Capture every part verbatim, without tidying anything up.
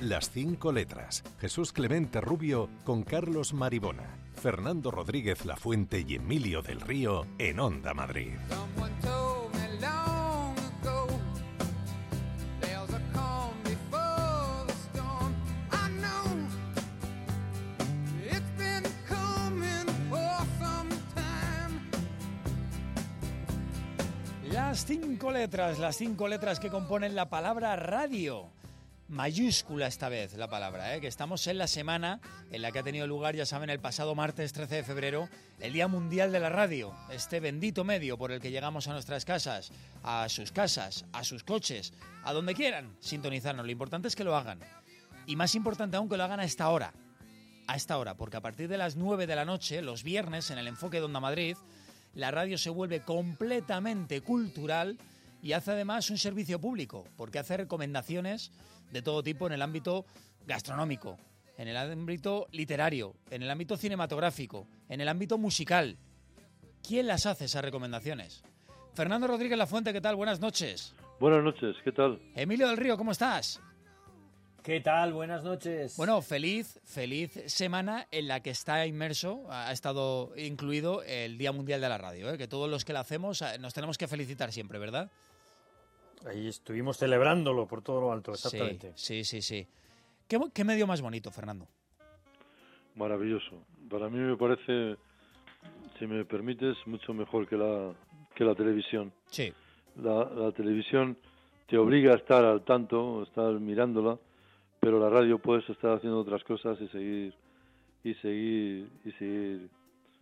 Las cinco letras. Jesús Clemente Rubio con Carlos Maribona, Fernando Rodríguez Lafuente y Emilio del Río en Onda Madrid. Las cinco letras, las cinco letras que componen la palabra radio. Mayúscula esta vez la palabra, ¿eh? Que estamos en la semana en la que ha tenido lugar, ya saben, el pasado martes trece de febrero, el Día Mundial de la Radio, este bendito medio por el que llegamos a nuestras casas, a sus casas, a sus coches, a donde quieran sintonizarnos. Lo importante es que lo hagan. Y más importante aún que lo hagan a esta hora. A esta hora, porque a partir de las nueve de la noche, los viernes, en el Enfoque de Onda Madrid, la radio se vuelve completamente cultural y hace además un servicio público, porque hace recomendaciones de todo tipo en el ámbito gastronómico, en el ámbito literario, en el ámbito cinematográfico, en el ámbito musical. ¿Quién las hace esas recomendaciones? Fernando Rodríguez Lafuente, ¿qué tal? Buenas noches. Buenas noches, ¿qué tal? Emilio del Río, ¿cómo estás? ¿Qué tal? Buenas noches. Bueno, feliz, feliz semana en la que está inmerso, ha estado incluido el Día Mundial de la Radio, ¿eh? Que todos los que la hacemos nos tenemos que felicitar siempre, ¿verdad? Ahí estuvimos celebrándolo por todo lo alto, exactamente. Sí, sí, sí. sí. ¿Qué, ¿Qué medio más bonito, Fernando? Maravilloso. Para mí me parece, si me permites, mucho mejor que la, que la televisión. Sí. La, la televisión te obliga a estar al tanto, a estar mirándola, pero la radio puedes estar haciendo otras cosas y seguir y seguir y seguir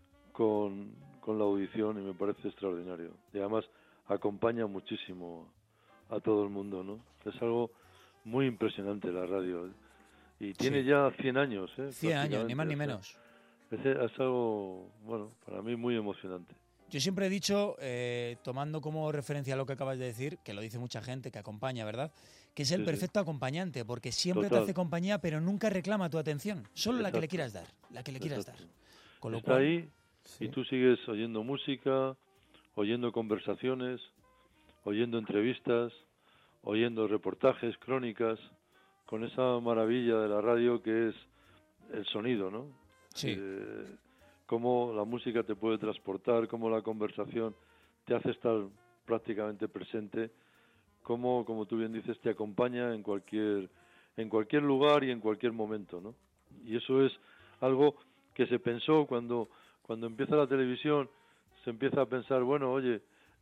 con, con la audición, y me parece extraordinario. Y además acompaña muchísimo a todo el mundo, ¿no? Es algo muy impresionante la radio, y tiene sí. ya cien años, ¿eh? cien años, ni más ni menos. Es, es algo, bueno, para mí muy emocionante. Yo siempre he dicho, eh, tomando como referencia lo que acabas de decir, que lo dice mucha gente, que acompaña, ¿verdad?, que es el sí, perfecto sí. acompañante, porque siempre Total. te hace compañía, pero nunca reclama tu atención, solo Exacto. la que le quieras dar, la que le quieras Exacto. dar. Con lo Está cual, ahí sí. y tú sigues oyendo música, oyendo conversaciones, oyendo entrevistas, oyendo reportajes, crónicas, con esa maravilla de la radio que es el sonido, ¿no? Sí. Eh, cómo la música te puede transportar, cómo la conversación te hace estar prácticamente presente, cómo, como tú bien dices, te acompaña en cualquier en cualquier lugar y en cualquier momento, ¿no? Y eso es algo que se pensó cuando cuando empieza la televisión, se empieza a pensar, bueno, oye,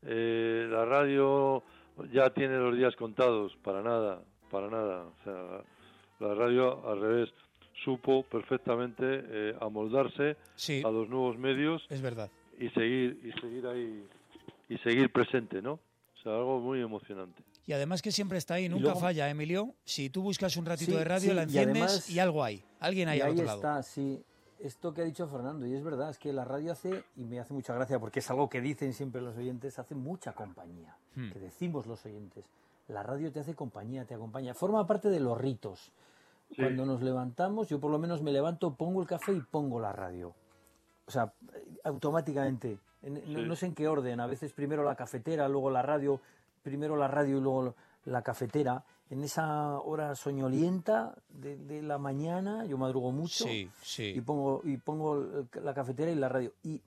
eh, la radio ya tiene los días contados. Para nada, para nada. O sea, la radio al revés, supo perfectamente eh, amoldarse sí, a los nuevos medios, es verdad, y seguir y seguir ahí y seguir presente, ¿no? O sea, algo muy emocionante. Y además que siempre está ahí, nunca luego, falla, Emilio. Si tú buscas un ratito sí, de radio, sí, la enciendes y, además, y algo hay, alguien hay y al ahí otro está, lado. Sí, esto que ha dicho Fernando, y es verdad, es que la radio hace, y me hace mucha gracia porque es algo que dicen siempre los oyentes, hace mucha compañía, hmm. que decimos los oyentes. La radio te hace compañía, te acompaña, forma parte de los ritos. Sí. Cuando nos levantamos, yo por lo menos me levanto, pongo el café y pongo la radio. O sea, automáticamente. En, sí. no, no sé en qué orden. A veces primero la cafetera, luego la radio, primero la radio y luego la cafetera. En esa hora soñolienta de, de la mañana, yo madrugo mucho, sí, sí. y pongo y pongo la cafetera y la radio. Y,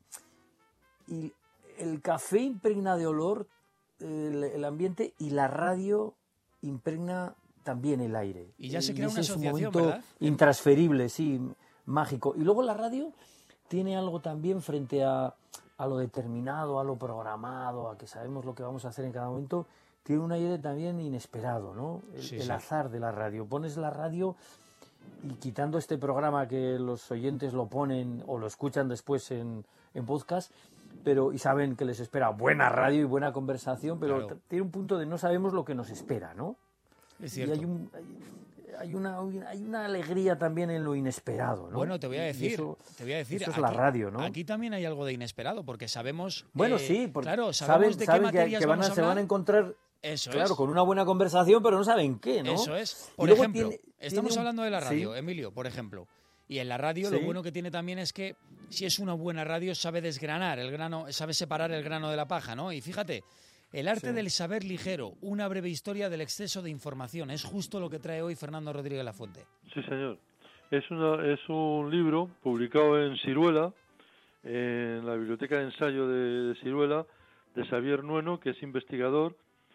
y el café impregna de olor el, el ambiente, y la radio impregna también el aire. Y ya se crea y una asociación, es un momento ¿verdad? Intransferible, sí, mágico. Y luego la radio tiene algo también frente a, a lo determinado, a lo programado, a que sabemos lo que vamos a hacer en cada momento. Tiene un aire también inesperado, ¿no? El, sí, el sí. azar de la radio. Pones la radio y, quitando este programa que los oyentes lo ponen o lo escuchan después en, en podcast, pero y saben que les espera buena radio y buena conversación, pero claro. tiene un punto de no sabemos lo que nos espera, ¿no? Es cierto. Y hay, un, hay, hay, una, hay una alegría también en lo inesperado, ¿no? Bueno, te voy a decir, eso, te voy a decir, eso es aquí, la radio, ¿no? Aquí también hay algo de inesperado, porque sabemos, bueno, eh, sí, porque claro, saben, sabemos de qué saben materias que, que van vamos a, a se hablar. van a encontrar, eso claro, es. con una buena conversación, pero no saben qué, ¿no? Eso es. Por y luego ejemplo, tiene, estamos tiene un, hablando de la radio, ¿sí? Emilio, por ejemplo. Y en la radio ¿sí? lo bueno que tiene también es que si es una buena radio sabe desgranar el grano, sabe separar el grano de la paja, ¿no? Y fíjate, El arte Sí. del saber ligero, una breve historia del exceso de información. Es justo lo que trae hoy Fernando Rodríguez Lafuente. Sí, señor. Es, una, es un libro publicado en Siruela, en la Biblioteca de Ensayo de, de Siruela, de Xavier Nueno, que es investigador,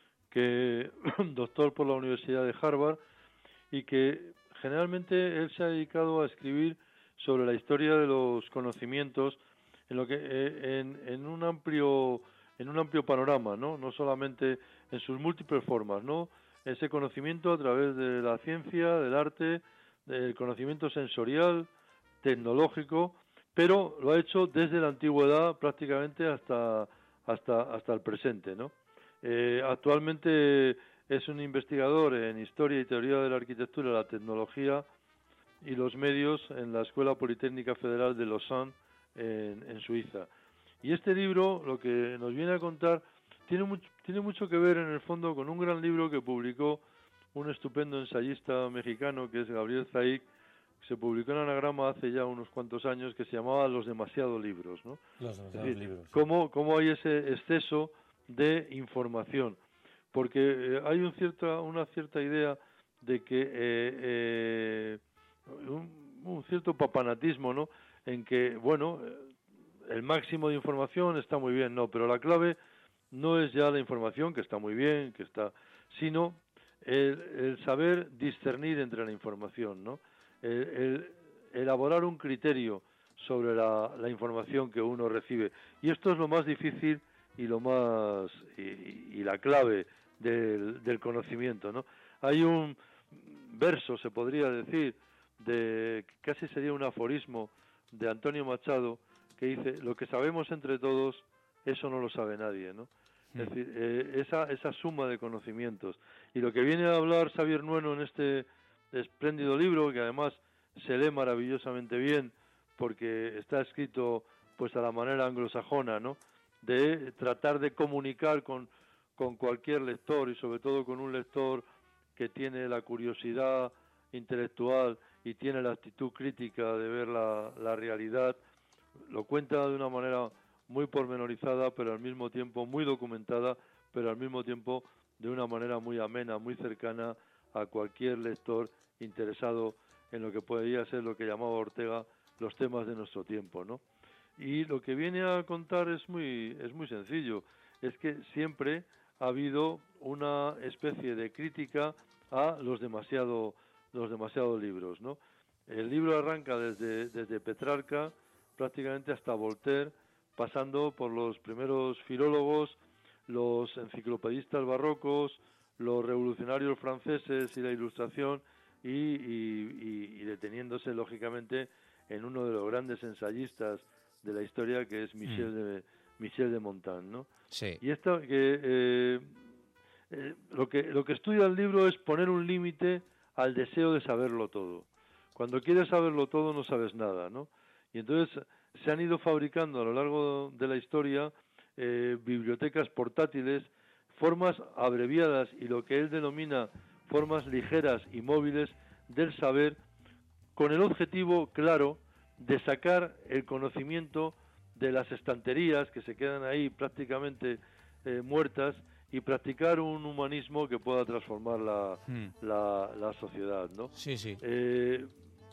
que doctor por la Universidad de Harvard, y que generalmente él se ha dedicado a escribir sobre la historia de los conocimientos en lo que eh, en, en un amplio en un amplio panorama, no no solamente en sus múltiples formas, no ese conocimiento a través de la ciencia, del arte, del conocimiento sensorial, tecnológico, pero lo ha hecho desde la antigüedad prácticamente hasta hasta hasta el presente, ¿no? Eh, actualmente es un investigador en Historia y Teoría de la Arquitectura, la Tecnología y los Medios en la Escuela Politécnica Federal de Lausanne, en, en Suiza. Y este libro, lo que nos viene a contar, tiene mucho, tiene mucho que ver en el fondo con un gran libro que publicó un estupendo ensayista mexicano que es Gabriel Zaig, que se publicó en Anagrama hace ya unos cuantos años, que se llamaba Los demasiados libros, ¿no? Los Es demasiados decir, libros. Sí. cómo, cómo hay ese exceso de información, porque eh, hay un cierta, una cierta idea de que eh, eh, un, un cierto papanatismo, ¿no? En que, bueno, el máximo de información está muy bien, no, pero la clave no es ya la información, que está muy bien, que está, sino el, el saber discernir entre la información, ¿no? El, el elaborar un criterio sobre la, la información que uno recibe. Y esto es lo más difícil y lo más y, y la clave del, del conocimiento, ¿no? Hay un verso, se podría decir, de casi sería un aforismo de Antonio Machado, que dice: lo que sabemos entre todos, eso no lo sabe nadie, ¿no? Mm. Es decir, eh, esa, esa suma de conocimientos. Y lo que viene a hablar Xavier Nueno en este espléndido libro, que además se lee maravillosamente bien, porque está escrito pues a la manera anglosajona, ¿no? De tratar de comunicar con, con cualquier lector, y sobre todo con un lector que tiene la curiosidad intelectual y tiene la actitud crítica de ver la, la realidad. Lo cuenta de una manera muy pormenorizada, pero al mismo tiempo muy documentada, pero al mismo tiempo de una manera muy amena, muy cercana a cualquier lector interesado en lo que podría ser lo que llamaba Ortega los temas de nuestro tiempo, ¿no? Y lo que viene a contar es muy es muy sencillo, es que siempre ha habido una especie de crítica a los demasiado los demasiados libros, ¿no? El libro arranca desde desde Petrarca prácticamente hasta Voltaire, pasando por los primeros filólogos, los enciclopedistas barrocos, los revolucionarios franceses y la Ilustración, y, y, y, y deteniéndose lógicamente en uno de los grandes ensayistas de la historia, que es Michel mm. de Michel de Montaigne, ¿no? Sí. Y esto que eh, eh, lo que lo que estudia el libro es poner un límite al deseo de saberlo todo. Cuando quieres saberlo todo no sabes nada, ¿no? Y entonces se han ido fabricando a lo largo de la historia eh, bibliotecas portátiles, formas abreviadas y lo que él denomina formas ligeras y móviles del saber, con el objetivo claro de sacar el conocimiento de las estanterías que se quedan ahí prácticamente eh, muertas, y practicar un humanismo que pueda transformar la, mm. la, la sociedad, ¿no? Sí, sí. Eh,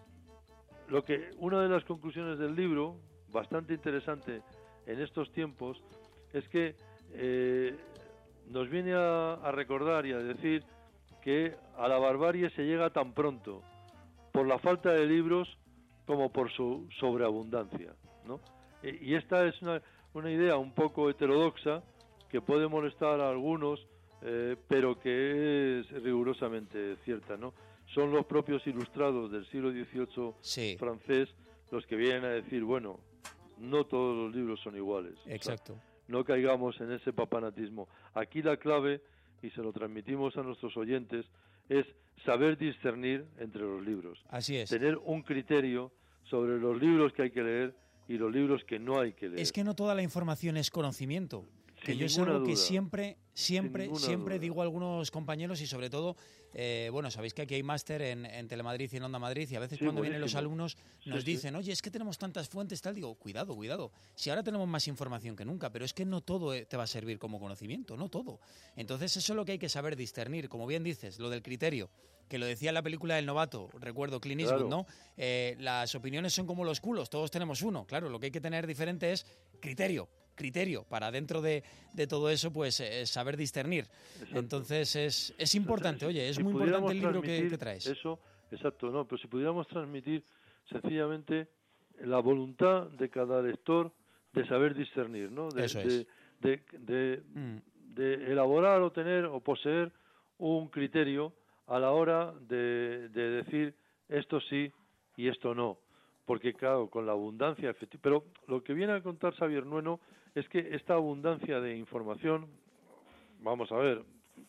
lo que una de las conclusiones del libro, bastante interesante en estos tiempos, es que eh, nos viene a, a recordar y a decir que a la barbarie se llega tan pronto por la falta de libros como por su sobreabundancia, ¿no? Y esta es una, una idea un poco heterodoxa que puede molestar a algunos, eh, pero que es rigurosamente cierta, ¿no? Son los propios ilustrados del siglo dieciocho sí. francés los que vienen a decir, bueno, no todos los libros son iguales. Exacto. O sea, no caigamos en ese papanatismo. Aquí la clave, y se lo transmitimos a nuestros oyentes, es saber discernir entre los libros. Así es. Tener un criterio sobre los libros que hay que leer y los libros que no hay que leer. Es que no toda la información es conocimiento. Que yo es algo que siempre, siempre, siempre duda. digo a algunos compañeros y sobre todo, eh, bueno, sabéis que aquí hay máster en, en Telemadrid y en Onda Madrid y a veces sí, cuando buenísimo. vienen los alumnos nos sí, dicen, sí. oye, es que tenemos tantas fuentes, tal, digo, cuidado, cuidado, si ahora tenemos más información que nunca, pero es que no todo te va a servir como conocimiento, no todo. Entonces eso es lo que hay que saber discernir, como bien dices, lo del criterio, que lo decía en la película del novato, recuerdo Clint Eastwood, claro. ¿no? Eh, las opiniones son como los culos, todos tenemos uno, claro, lo que hay que tener diferente es criterio. criterio para dentro de, de todo eso pues eh, saber discernir. Exacto. Entonces es, es importante, oye, es si muy importante el libro que, que traes. Eso, exacto, no, pero si pudiéramos transmitir sencillamente la voluntad de cada lector de saber discernir, ¿no? De, eso de, es. de, de, mm. de elaborar o tener o poseer un criterio a la hora de, de decir esto sí y esto no. Porque claro, con la abundancia, pero lo que viene a contar Xavier Nueno es que esta abundancia de información, vamos a ver,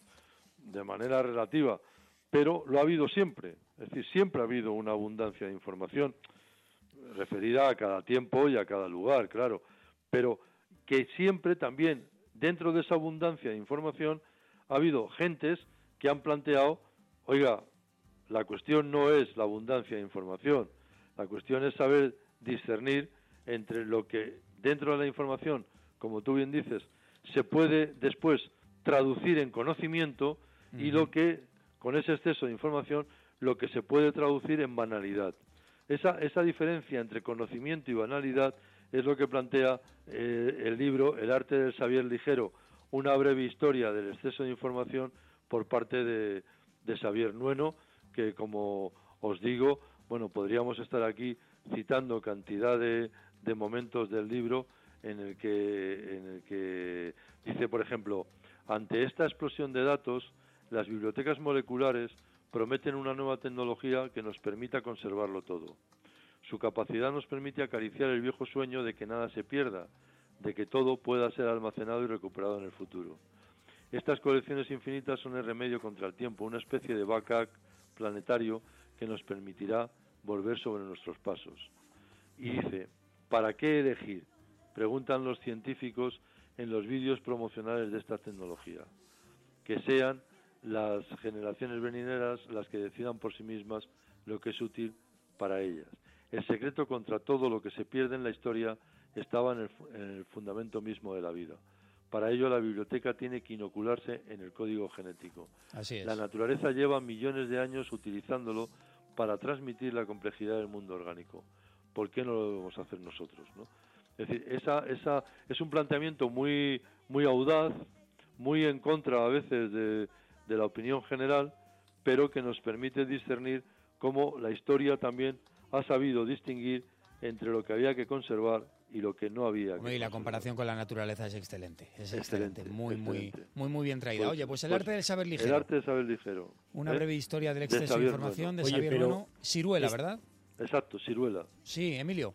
de manera relativa, pero lo ha habido siempre, es decir, siempre ha habido una abundancia de información referida a cada tiempo y a cada lugar, claro, pero que siempre también dentro de esa abundancia de información ha habido gentes que han planteado, oiga, la cuestión no es la abundancia de información, la cuestión es saber discernir entre lo que dentro de la información, como tú bien dices, se puede después traducir en conocimiento uh-huh. y lo que, con ese exceso de información, lo que se puede traducir en banalidad. Esa, esa diferencia entre conocimiento y banalidad es lo que plantea eh, el libro El arte del saber ligero, una breve historia del exceso de información por parte de, de Xavier Nueno, que como os digo, bueno, podríamos estar aquí citando cantidad de, de momentos del libro en el que en el que dice, por ejemplo, ante esta explosión de datos, las bibliotecas moleculares prometen una nueva tecnología que nos permita conservarlo todo. Su capacidad nos permite acariciar el viejo sueño de que nada se pierda, de que todo pueda ser almacenado y recuperado en el futuro. Estas colecciones infinitas son el remedio contra el tiempo, una especie de backup planetario que nos permitirá volver sobre nuestros pasos. Y dice, ¿para qué elegir?, preguntan los científicos en los vídeos promocionales de esta tecnología. Que sean las generaciones venideras las que decidan por sí mismas lo que es útil para ellas. El secreto contra todo lo que se pierde en la historia estaba en el, en el fundamento mismo de la vida. Para ello la biblioteca tiene que inocularse en el código genético. Así es. La naturaleza lleva millones de años utilizándolo para transmitir la complejidad del mundo orgánico. ¿Por qué no lo debemos hacer nosotros, no? Es decir, esa, esa es un planteamiento muy, muy audaz, muy en contra a veces de, de la opinión general, pero que nos permite discernir cómo la historia también ha sabido distinguir entre lo que había que conservar y lo que no había que conservar. Y la comparación con la naturaleza es excelente, es excelente, excelente muy, excelente. muy, muy, muy bien traída. Pues, Oye, pues el pues, arte del saber ligero. El arte del saber ligero. Una ¿eh? breve historia del exceso de, de información de Oye, Xavier pero Nueno. Ciruela, es... ¿verdad? Exacto, Ciruela. Sí, Emilio.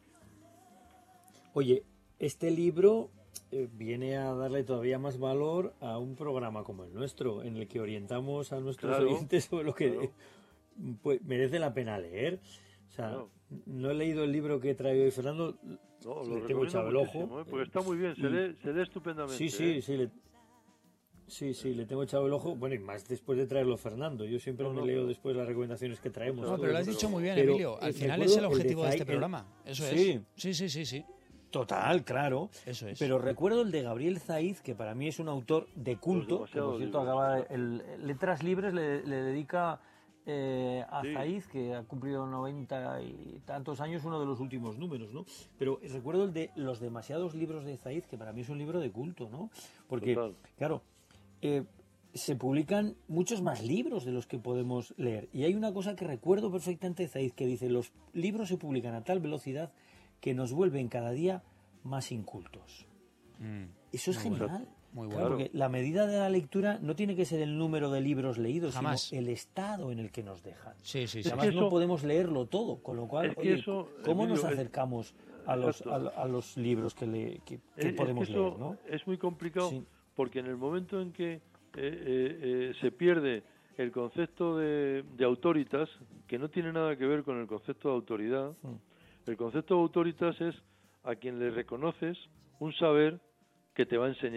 Oye, este libro eh, viene a darle todavía más valor a un programa como el nuestro, en el que orientamos a nuestros claro, oyentes sobre lo que claro. pues, merece la pena leer. O sea, claro. no he leído el libro que trae hoy Fernando, no, lo le tengo echado el ojo. ¿eh? Porque está muy bien, se, y... lee, se lee estupendamente. Sí, sí, ¿eh? sí, le... sí, sí, le tengo echado el ojo. Bueno, y más después de traerlo Fernando. Yo siempre no, me no, leo no. después las recomendaciones que traemos. No, pero lo has dicho muy bien, pero, Emilio. Al final es el objetivo el de, de este programa. Eso sí. es. Sí, sí, sí, sí. Total, claro. Eso es. Pero recuerdo el de Gabriel Zaiz, que para mí es un autor de culto, que por cierto acaba el, Letras Libres le, le dedica eh, a sí. Zaiz, que ha cumplido noventa y tantos años, uno de los últimos números, ¿no? Pero recuerdo el de Los demasiados libros de Zaiz, que para mí es un libro de culto, ¿no? Porque, Total. claro, eh, se publican muchos más libros de los que podemos leer. Y hay una cosa que recuerdo perfectamente de Zaiz, que dice, los libros se publican a tal velocidad que nos vuelven cada día más incultos. Mm, Eso es genial. Bueno, muy bueno. Claro, porque la medida de la lectura no tiene que ser el número de libros leídos, Jamás. sino el estado en el que nos dejan. Sí, sí, sí. Además, eso, no podemos leerlo todo, con lo cual, oye, eso, ¿cómo Emilio, nos acercamos a los, a, a los libros que, le, que, que es, podemos es que eso leer? ¿no? Es muy complicado, sí. porque en el momento en que eh, eh, eh, se pierde el concepto de, de autoritas, que no tiene nada que ver con el concepto de autoridad, mm. el concepto de autoritas es a quien le reconoces un saber que te va a enseñar,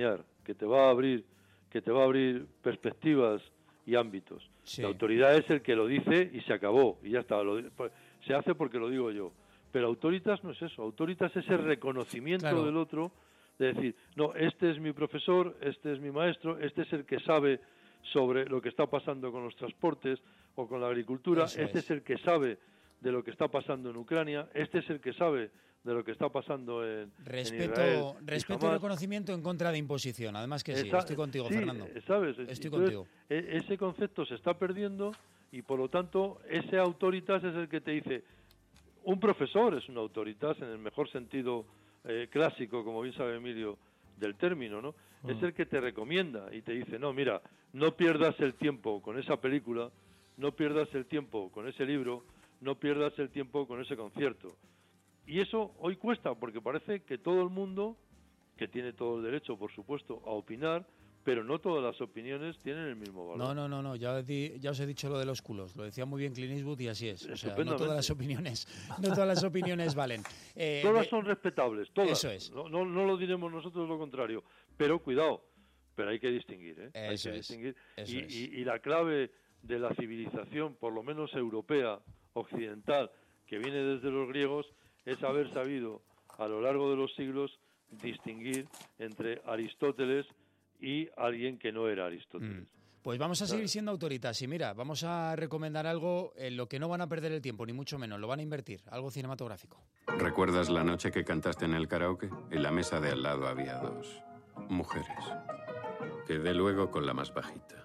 que te va a abrir, que te va a abrir perspectivas y ámbitos. Sí. La autoridad es el que lo dice y se acabó, y ya está, lo, pues, se hace porque lo digo yo. Pero autoritas no es eso, autoritas es el reconocimiento claro. del otro, de decir, no, este es mi profesor, este es mi maestro, este es el que sabe sobre lo que está pasando con los transportes o con la agricultura, Eso este es. es el que sabe de lo que está pasando en Ucrania, este es el que sabe de lo que está pasando en, Respeto, en Israel. respeto y reconocimiento en contra de imposición. Además que sí, Esa, estoy contigo, sí, Fernando. ¿sabes? Estoy Entonces, contigo. E- ese concepto se está perdiendo y por lo tanto ese autoritas es el que te dice, un profesor es un autoritas en el mejor sentido eh, clásico, como bien sabe Emilio, del término, ¿no? Mm. Es el que te recomienda y te dice, no, mira, no pierdas el tiempo con esa película, no pierdas el tiempo con ese libro, no pierdas el tiempo con ese concierto. Y eso hoy cuesta, porque parece que todo el mundo, que tiene todo el derecho, por supuesto, a opinar, pero no todas las opiniones tienen el mismo valor. No, no, no, no. Ya, di, ya os he dicho lo de los culos. Lo decía muy bien Clint Eastwood y así es. O sea, no todas las opiniones, no todas las opiniones valen. Eh, todas de... son respetables, todas. Eso es. No, no, no lo diremos nosotros lo contrario. Pero cuidado, pero hay que distinguir, ¿eh? Eso hay que es. distinguir. Eso y, es. Y, y la clave de la civilización, por lo menos europea, occidental, que viene desde los griegos, es haber sabido a lo largo de los siglos distinguir entre Aristóteles y alguien que no era Aristóteles. Mm. Pues vamos a seguir siendo autoritas y mira, vamos a recomendar algo en lo que no van a perder el tiempo, ni mucho menos, lo van a invertir, algo cinematográfico. ¿Recuerdas la noche que cantaste en el karaoke? En la mesa de al lado había dos mujeres. Quedé luego con la más bajita.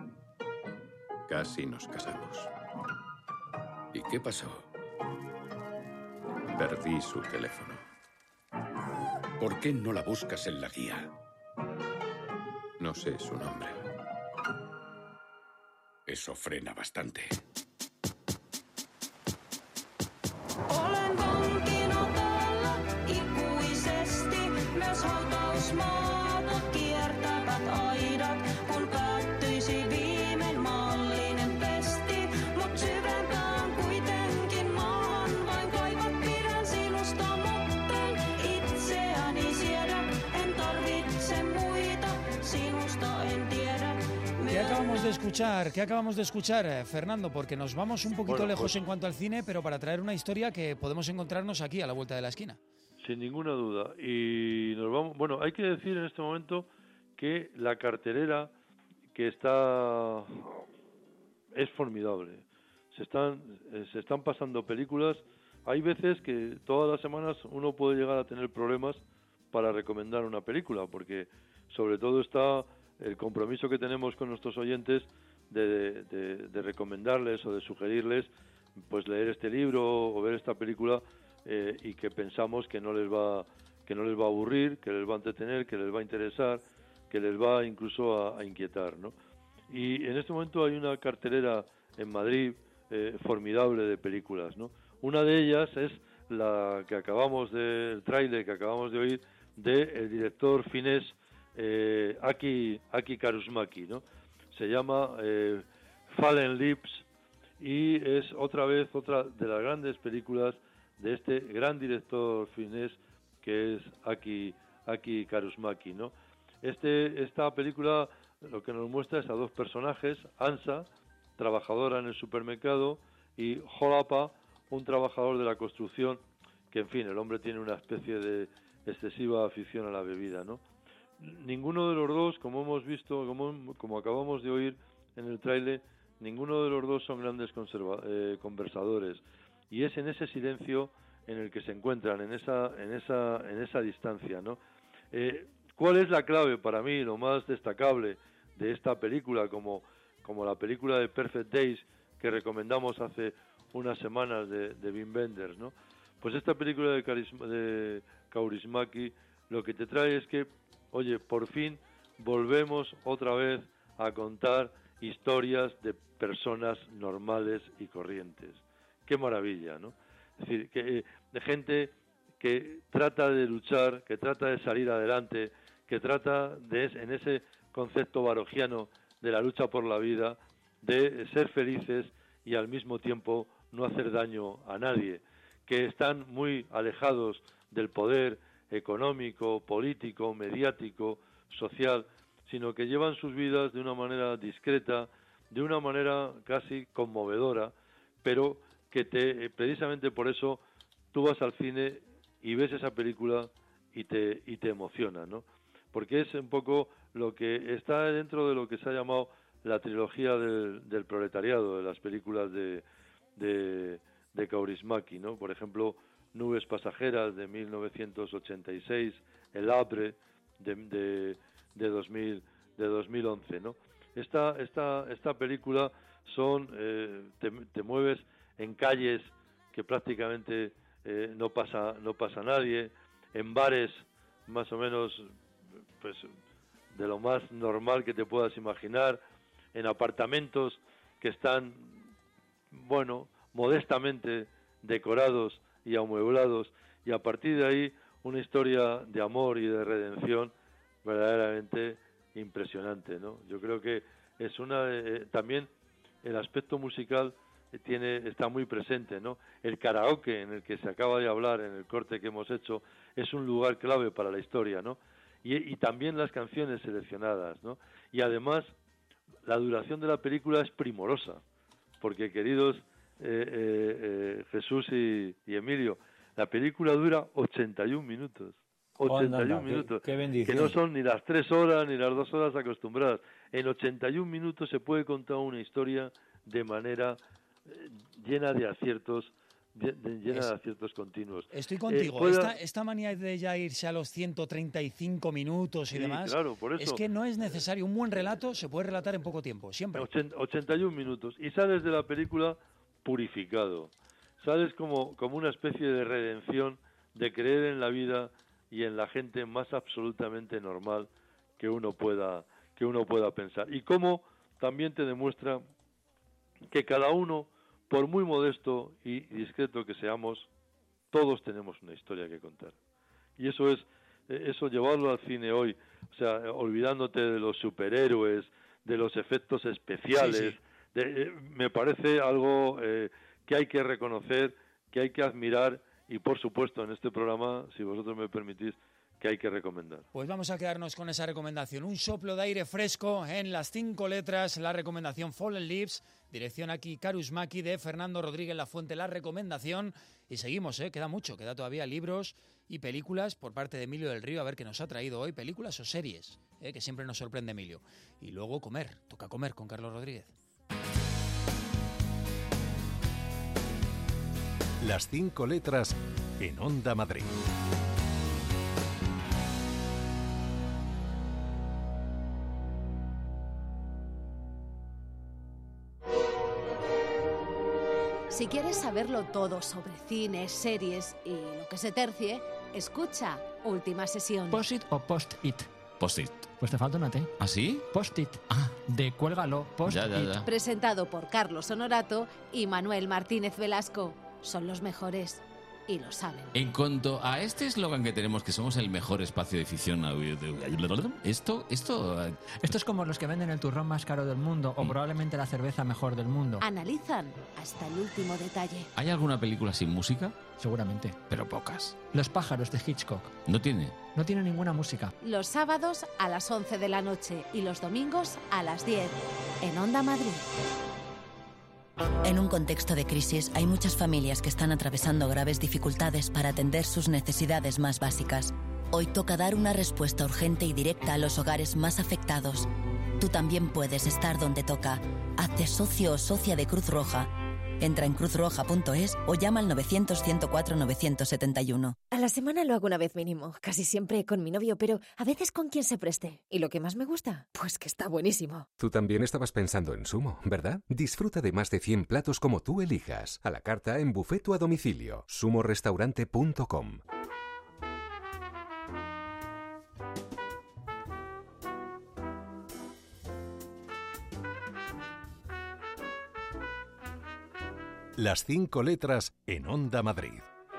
Casi nos casamos. ¿Y qué pasó? Perdí su teléfono. ¿Por qué no la buscas en la guía? No sé su nombre. Eso frena bastante. Olen vankina täällä ikuisesti, myös hautausmaata kiertävät aidat, kun päättyisi viimein maallinen pesti, mut syvempään kuitenkin maahan vain kaivat pidän sinusta, mutten itseäni siedä, en tarvitse muita, sinusta en tiedä. ¿Qué acabamos de escuchar? ¿Qué acabamos de escuchar, Fernando? Porque nos vamos un poquito bueno, lejos pues, en cuanto al cine, pero para traer una historia que podemos encontrarnos aquí a la vuelta de la esquina. Sin ninguna duda. Y nos vamos. Bueno, hay que decir en este momento que la cartelera que está es formidable. Se están se están pasando películas. Hay veces que todas las semanas uno puede llegar a tener problemas para recomendar una película, porque sobre todo está el compromiso que tenemos con nuestros oyentes de, de, de recomendarles o de sugerirles pues leer este libro o ver esta película eh, y que pensamos que no les va que no les va a aburrir, que les va a entretener, que les va a interesar, que les va incluso a, a inquietar, ¿no? Y en este momento hay una cartelera en Madrid eh, formidable de películas, ¿no? Una de ellas es la que acabamos de el tráiler que acabamos de oír del director finés Eh, Aki, Aki Kaurismäki, ¿no? Se llama eh, Fallen Lips y es otra vez otra de las grandes películas de este gran director finés que es Aki, Aki Kaurismäki, ¿no? Este, esta película lo que nos muestra es a dos personajes, Ansa, trabajadora en el supermercado, y Jolapa, un trabajador de la construcción, que en fin, el hombre tiene una especie de excesiva afición a la bebida, ¿no? Ninguno de los dos, como hemos visto, como, como acabamos de oír en el tráiler, ninguno de los dos son grandes conserva, eh, conversadores, y es en ese silencio en el que se encuentran, en esa, en esa, en esa distancia, ¿no? Eh, ¿Cuál es la clave para mí, lo más destacable de esta película, como, como la película de Perfect Days que recomendamos hace unas semanas de, de Wim Wenders, ¿no? Pues esta película de, Carisma, de Kaurismäki lo que te trae es que, oye, por fin volvemos otra vez a contar historias de personas normales y corrientes. Qué maravilla, ¿no? Es decir, que, de gente que trata de luchar, que trata de salir adelante, que trata de, en ese concepto barogiano de la lucha por la vida, de ser felices y al mismo tiempo no hacer daño a nadie, que están muy alejados del poder económico, político, mediático, social, sino que llevan sus vidas de una manera discreta, de una manera casi conmovedora, pero que te, precisamente por eso tú vas al cine y ves esa película y te, y te emociona, ¿no? Porque es un poco lo que está dentro de lo que se ha llamado la trilogía del, del proletariado, de las películas de, de, de Kaurismäki, ¿no? Por ejemplo, Nubes pasajeras de mil novecientos ochenta y seis, El Havre de, de, de, dos mil, de dos mil once, ¿no? Esta, esta, esta película son, eh, te, te mueves en calles que prácticamente eh, no pasa, no pasa nadie, en bares más o menos pues de lo más normal que te puedas imaginar, en apartamentos que están, bueno, modestamente decorados y amueblados, y a partir de ahí una historia de amor y de redención verdaderamente impresionante, ¿no? Yo creo que es una eh, también el aspecto musical tiene está muy presente, ¿no? El karaoke en el que se acaba de hablar en el corte que hemos hecho es un lugar clave para la historia, ¿no? Y, y también las canciones seleccionadas, ¿no? Y además la duración de la película es primorosa, porque queridos eh, eh, eh, Jesús y, y Emilio, la película dura ochenta y un minutos. ochenta y un anda, minutos, qué, qué bendición. que no son ni las tres horas ni las dos horas acostumbradas. En ochenta y un minutos se puede contar una historia de manera eh, llena de aciertos, de, de, llena es, de aciertos continuos. Estoy contigo. Eh, pueda... esta, esta manía de ya irse a los ciento treinta y cinco minutos y sí, demás, claro, por eso. Es que no es necesario. Un buen relato se puede relatar en poco tiempo, siempre. ochenta y un minutos. Y sales de la película purificado. Sales como, como una especie de redención, de creer en la vida y en la gente más absolutamente normal que uno pueda que uno pueda pensar. Y cómo también te demuestra que cada uno, por muy modesto y discreto que seamos, todos tenemos una historia que contar. Y eso es eso llevarlo al cine hoy, o sea, olvidándote de los superhéroes, de los efectos especiales, sí, sí. De, eh, me parece algo eh, que hay que reconocer, que hay que admirar y, por supuesto, en este programa, si vosotros me permitís, que hay que recomendar. Pues vamos a quedarnos con esa recomendación. Un soplo de aire fresco en las cinco letras, la recomendación Fallen Leaves, dirección aquí Kaurismäki de Fernando Rodríguez Lafuente, la recomendación. Y seguimos, ¿eh? Queda mucho, queda todavía libros y películas por parte de Emilio del Río, a ver qué nos ha traído hoy, películas o series, ¿eh? Que siempre nos sorprende Emilio. Y luego comer, toca comer con Carlos Rodríguez. Las cinco letras en Onda Madrid. Si quieres saberlo todo sobre cine, series y lo que se tercie, escucha Última Sesión. ¿Post-it o post-it? Post-it. Pues te falta una T. ¿Ah, sí? Post-it. Ah. De cuélgalo, post-it. Ya, ya, ya. Presentado por Carlos Honorato y Manuel Martínez Velasco. Son los mejores y lo saben. En cuanto a este eslogan que tenemos, que somos el mejor espacio de ficción audiovisual, esto, esto... Esto es como los que venden el turrón más caro del mundo o Mm. probablemente la cerveza mejor del mundo. Analizan hasta el último detalle. ¿Hay alguna película sin música? Seguramente. Pero pocas. Los pájaros de Hitchcock. ¿No tiene? No tiene ninguna música. Los sábados a las once de la noche y los domingos a las diez en Onda Madrid. En un contexto de crisis hay muchas familias que están atravesando graves dificultades para atender sus necesidades más básicas. Hoy toca dar una respuesta urgente y directa a los hogares más afectados. Tú también puedes estar donde toca. Hazte socio o socia de Cruz Roja. Entra en cruz roja punto es o llama al novecientos, ciento cuatro, novecientos setenta y uno. A la semana lo hago una vez mínimo, casi siempre con mi novio, pero a veces con quien se preste. ¿Y lo que más me gusta? Pues que está buenísimo. Tú también estabas pensando en Sumo, ¿verdad? Disfruta de más de cien platos como tú elijas. A la carta, en buffet o a domicilio. sumo restaurante punto com. Las cinco letras en Onda Madrid.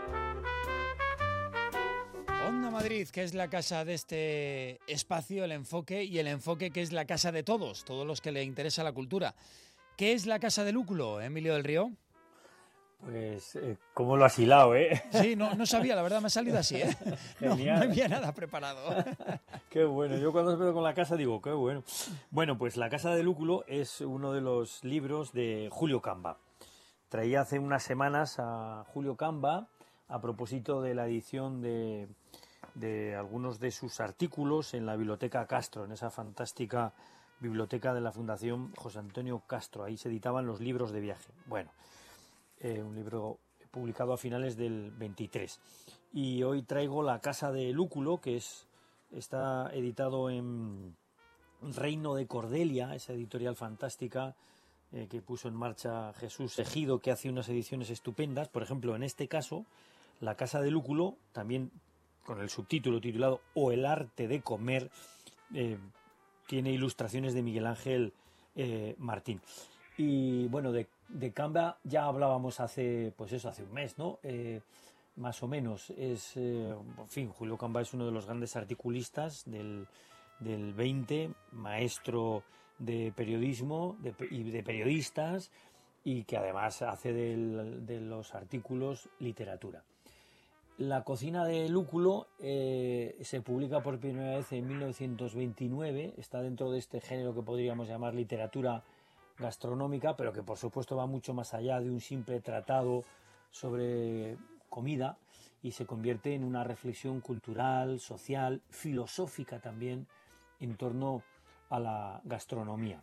Onda Madrid, que es la casa de este espacio, el enfoque, y el enfoque que es la casa de todos, todos los que le interesa la cultura. ¿Qué es la casa de Lúculo, Emilio del Río? Pues, eh, ¿cómo lo has hilado, eh? Sí, no, no sabía, la verdad, me ha salido así, ¿eh? No, no Genial. había nada preparado. Qué bueno, yo cuando empiezo con La Casa digo, qué bueno. Bueno, pues La Casa de Lúculo es uno de los libros de Julio Camba. Traía hace unas semanas a Julio Camba a propósito de la edición de, de algunos de sus artículos en la Biblioteca Castro, en esa fantástica biblioteca de la Fundación José Antonio Castro. Ahí se editaban los libros de viaje. Bueno, eh, un libro publicado a finales del veintitrés. Y hoy traigo La Casa de Lúculo, que es está editado en Reino de Cordelia, esa editorial fantástica eh, que puso en marcha Jesús Ejido, que hace unas ediciones estupendas. Por ejemplo, en este caso, La Casa de Lúculo, también con el subtítulo titulado O el arte de comer, eh, tiene ilustraciones de Miguel Ángel eh, Martín. Y bueno, de, de Camba ya hablábamos hace, pues eso, hace un mes, ¿no? Eh, más o menos. Es, eh, en fin, Julio Camba es uno de los grandes articulistas del, del veinte, maestro de periodismo de, y de periodistas, y que además hace del, de los artículos literatura. La cocina de Lúculo eh, se publica por primera vez en mil novecientos veintinueve, está dentro de este género que podríamos llamar literatura gastronómica, pero que por supuesto va mucho más allá de un simple tratado sobre comida, y se convierte en una reflexión cultural, social, filosófica también, en torno a la gastronomía.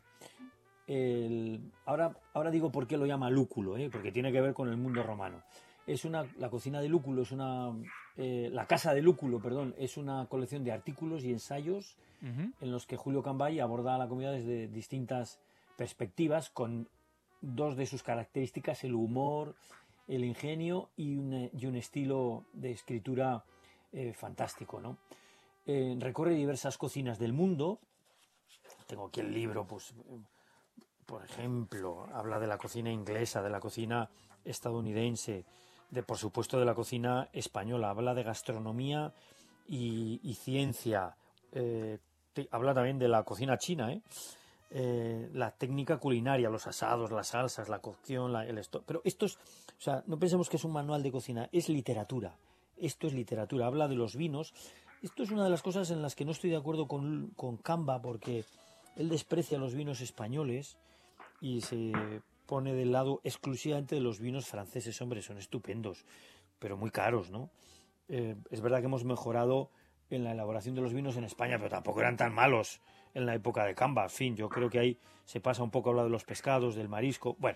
El, ahora, ahora digo por qué lo llama Lúculo, ¿eh? Porque tiene que ver con el mundo romano. Es una, la cocina de Lúculo es una, eh, la casa de Lúculo, perdón, es una colección de artículos y ensayos uh-huh. en los que Julio Cambay aborda la comida desde distintas perspectivas, con dos de sus características: el humor, el ingenio y un, y un estilo de escritura eh, fantástico, ¿no? Eh, recorre diversas cocinas del mundo. Tengo aquí el libro, pues, por ejemplo, habla de la cocina inglesa, de la cocina estadounidense, de, por supuesto, de la cocina española. Habla de gastronomía y, y ciencia. Eh, te, habla también de la cocina china, ¿eh? Eh, la técnica culinaria, los asados, las salsas, la cocción, la, el esto. Pero esto es, o sea, no pensemos que es un manual de cocina, es literatura. Esto es literatura. Habla de los vinos. Esto es una de las cosas en las que no estoy de acuerdo con, con Camba, porque él desprecia los vinos españoles y se pone del lado exclusivamente de los vinos franceses. Hombre, son estupendos, pero muy caros, ¿no? Eh, es verdad que hemos mejorado en la elaboración de los vinos en España, pero tampoco eran tan malos en la época de Camba. En fin, yo creo que ahí se pasa un poco a hablar de los pescados, del marisco. Bueno,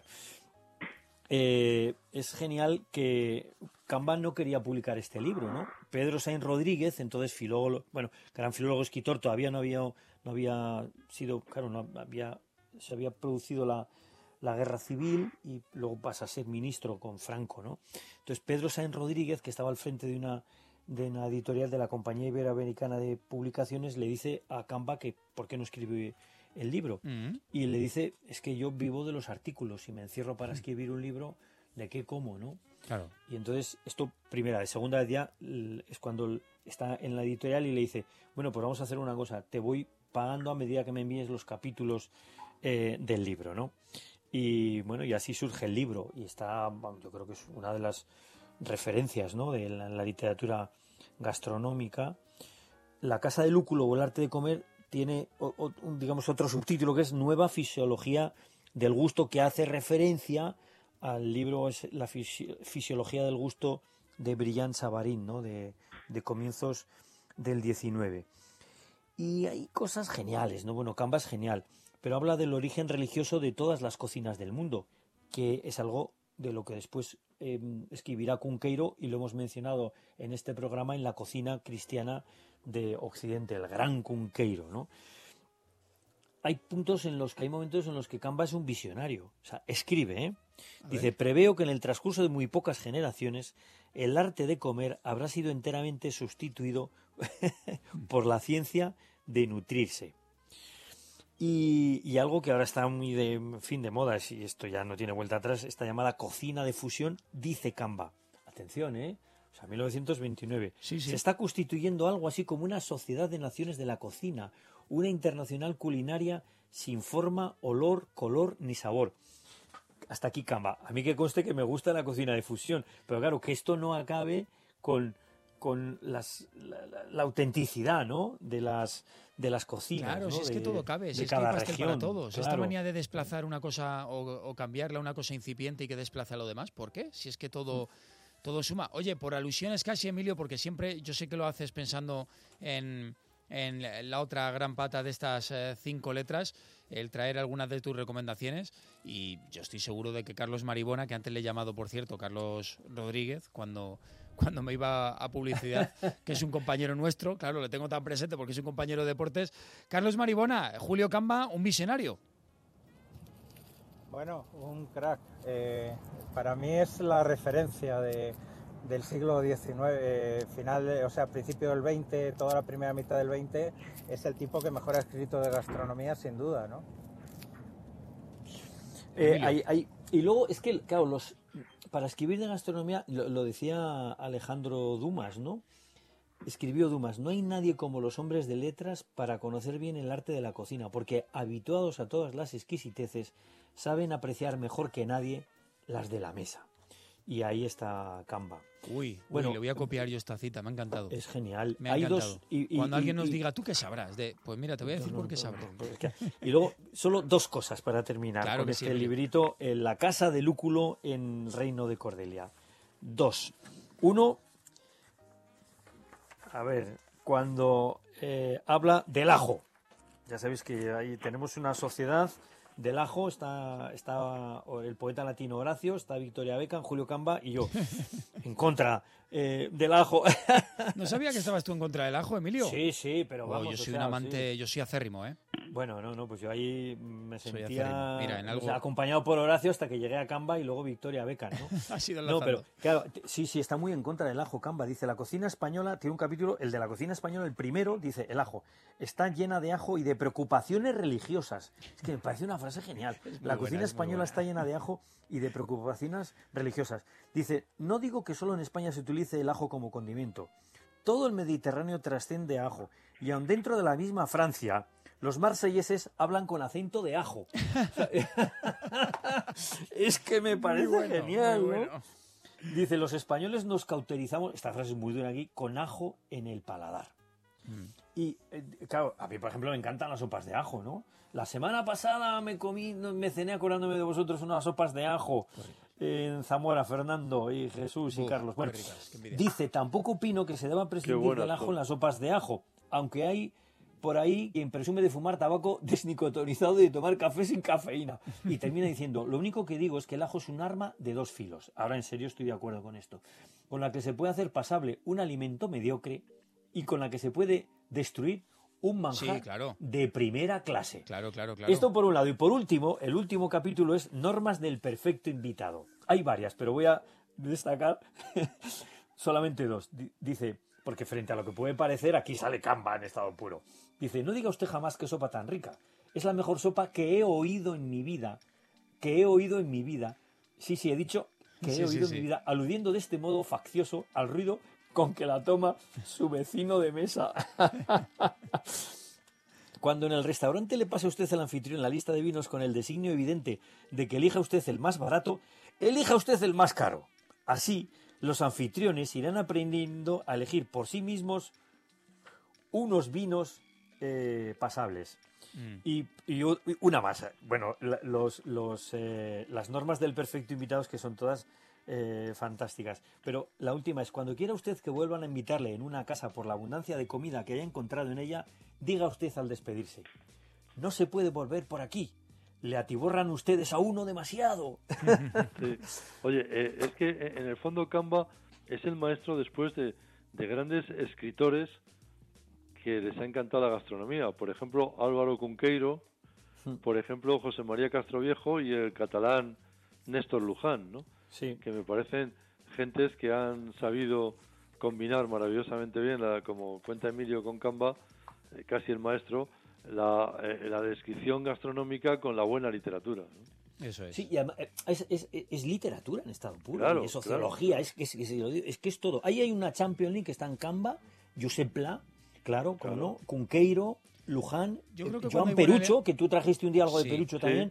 eh, es genial que Camba no quería publicar este libro, ¿no? Pedro Sainz Rodríguez, entonces filólogo, bueno, gran filólogo escritor, todavía no había, no había sido, claro, no había, se había producido la, la guerra civil y luego pasa a ser ministro con Franco, ¿no? Entonces Pedro Sainz Rodríguez, que estaba al frente de una de una editorial de la Compañía Iberoamericana de Publicaciones, le dice a Camba que por qué no escribe el libro. Uh-huh. Y le dice, es que yo vivo de los artículos y me encierro para escribir un libro, ¿de qué como, no? Claro. Y entonces, esto, primera, de segunda vez ya, es cuando está en la editorial y le dice, bueno, pues vamos a hacer una cosa, te voy pagando a medida que me envíes los capítulos eh, del libro, ¿no? Y bueno, y así surge el libro, y está, yo creo que es una de las referencias, ¿no?, de la, la literatura gastronómica. La Casa de Lúculo o el arte de comer tiene, o, o, un, digamos, otro subtítulo que es Nueva fisiología del gusto, que hace referencia al libro es la fisi- fisiología del gusto de Brillant Savarin, ¿no?, de, de comienzos del diecinueve. Y hay cosas geniales, ¿no? Bueno, Camba es genial, pero habla del origen religioso de todas las cocinas del mundo, que es algo de lo que después eh, escribirá Cunqueiro, y lo hemos mencionado en este programa, en la cocina cristiana de Occidente, el gran Cunqueiro, ¿no? Hay puntos en los que hay momentos en los que Camba es un visionario, o sea, escribe, ¿eh? Dice, preveo que en el transcurso de muy pocas generaciones el arte de comer habrá sido enteramente sustituido por la ciencia de nutrirse. Y, y algo que ahora está muy de fin de moda, y esto ya no tiene vuelta atrás, esta llamada cocina de fusión, dice Camba. Atención, ¿eh? O sea, mil novecientos veintinueve. Sí, sí. Se está constituyendo algo así como una sociedad de naciones de la cocina, una internacional culinaria sin forma, olor, color ni sabor. hasta aquí Canva. A mí que conste que me gusta la cocina de fusión, pero claro, que esto no acabe con, con las, la, la, la autenticidad, ¿no? De las, de las cocinas. Claro, ¿no? si es de, que todo cabe, si de es que hay cada pastel región, para todos. claro. Esta manía de desplazar una cosa o, o cambiarla a una cosa incipiente y que desplaza lo demás, ¿por qué? Si es que todo... Todo suma. Oye, por alusiones casi, Emilio, porque siempre yo sé que lo haces pensando en, en la otra gran pata de estas eh, cinco letras, el traer algunas de tus recomendaciones, y yo estoy seguro de que Carlos Maribona, que antes le he llamado, por cierto, Carlos Rodríguez, cuando, cuando me iba a publicidad, que es un compañero nuestro, claro, le tengo tan presente porque es un compañero de deportes. Carlos Maribona, Julio Camba, un visionario. Bueno, un crack. Eh, para mí es la referencia de, del siglo diecinueve, eh, final, de, o sea, principio del veinte, toda la primera mitad del veinte, es el tipo que mejor ha escrito de gastronomía, sin duda, ¿no? Eh, hay, hay, y luego es que, claro, los, para escribir de gastronomía, lo, lo decía Alejandro Dumas, ¿no? Escribió Dumas, no hay nadie como los hombres de letras para conocer bien el arte de la cocina, porque habituados a todas las exquisiteces, saben apreciar mejor que nadie las de la mesa. Y ahí está Camba. Uy, bueno, uy, le voy a copiar yo esta cita, me ha encantado. Es genial. Me ha Hay encantado. dos, y, y, Cuando y, alguien nos y, diga, ¿tú qué sabrás? De, pues mira, te voy a decir no, por qué no, sabré. no, no, es que, y luego, solo dos cosas para terminar Claro con que este sí, librito, en La Casa de Lúculo en Reino de Cordelia. Dos. Uno, a ver, cuando eh, habla del ajo. Ya sabéis que ahí tenemos una sociedad del ajo, está, está el poeta latino Horacio, está Victoria Beckham, Julio Camba y yo, en contra eh, del ajo. No sabía que estabas tú en contra del ajo, Emilio. Sí, sí, pero vamos. Oh, yo soy o sea, un amante, sí. yo soy acérrimo, ¿eh? Bueno, no, no, pues yo ahí me Soy sentía Mira, en algo... o sea, acompañado por Horacio hasta que llegué a Camba y luego Victoria Beckham, ¿no? Ha sido No, enlazando. pero claro, t- sí, sí, está muy en contra del ajo, Camba. Dice, la cocina española, tiene un capítulo, el de la cocina española, el primero, dice, el ajo, está llena de ajo y de preocupaciones religiosas. Es que me parece una frase genial. La buena, cocina es muy española buena. está llena de ajo y de preocupaciones religiosas. Dice, no digo que solo en España se utilice el ajo como condimento. Todo el Mediterráneo trasciende a ajo. Y aun dentro de la misma Francia, los marselleses hablan con acento de ajo. O sea, es que me parece Muy bueno, genial, muy ¿no? bueno. Dice, los españoles nos cauterizamos, esta frase es muy dura aquí, con ajo en el paladar. Mm. Y, eh, claro, a mí, por ejemplo, me encantan las sopas de ajo, ¿no? La semana pasada me comí, no, me cené acordándome de vosotros unas sopas de ajo en Zamora, Fernando y Jesús y Uf, Carlos. Bueno, qué ricas, qué envidia. dice, tampoco opino que se deba prescindir buenas del ajo son. en las sopas de ajo, aunque hay por ahí quien presume de fumar tabaco desnicotonizado y de tomar café sin cafeína. Y termina diciendo, lo único que digo es que el ajo es un arma de dos filos. Ahora, en serio, estoy de acuerdo con esto. Con la que se puede hacer pasable un alimento mediocre y con la que se puede destruir un manjar Sí, claro. de primera clase. Claro, claro, claro. Esto por un lado. Y por último, el último capítulo es Normas del perfecto invitado. Hay varias, pero voy a destacar solamente dos. Di- Dice, porque frente a lo que puede parecer, aquí sale Camba en estado puro. Dice, no diga usted jamás qué sopa tan rica. Es la mejor sopa que he oído en mi vida. Que he oído en mi vida. Sí, sí, he dicho que Sí, he sí, oído sí. en mi vida, aludiendo de este modo faccioso al ruido con que la toma su vecino de mesa. Cuando en el restaurante le pase a usted al anfitrión la lista de vinos con el designio evidente de que elija usted el más barato, elija usted el más caro. Así, los anfitriones irán aprendiendo a elegir por sí mismos unos vinos eh, pasables. Mm. Y, y u- y una más. Bueno, la- los, los, eh, las normas del perfecto invitados, que son todas eh, fantásticas. Pero la última es, cuando quiera usted que vuelvan a invitarle en una casa por la abundancia de comida que haya encontrado en ella, diga usted al despedirse, no se puede volver por aquí. Le atiborran ustedes a uno demasiado. Sí. Oye, eh, es que eh, en el fondo Camba es el maestro después de, de grandes escritores que les ha encantado la gastronomía. Por ejemplo, Álvaro Cunqueiro, por ejemplo, José María Castroviejo y el catalán Néstor Luján, ¿no? Sí. Que me parecen gentes que han sabido combinar maravillosamente bien, la, como cuenta Emilio con Camba, eh, casi el maestro, la, eh, la descripción gastronómica con la buena literatura, ¿no? Eso es. Sí, y además, eh, es, es- es literatura en estado puro, Claro, y es sociología, claro. es, que es, es, es que es todo. Ahí hay una Champions League que está en Camba, Josep Pla, claro, como Claro. no, Cunqueiro, Luján, Yo creo eh, que Joan cuando hay buena Perucho, le- que tú trajiste un día algo Sí, de Perucho sí. también,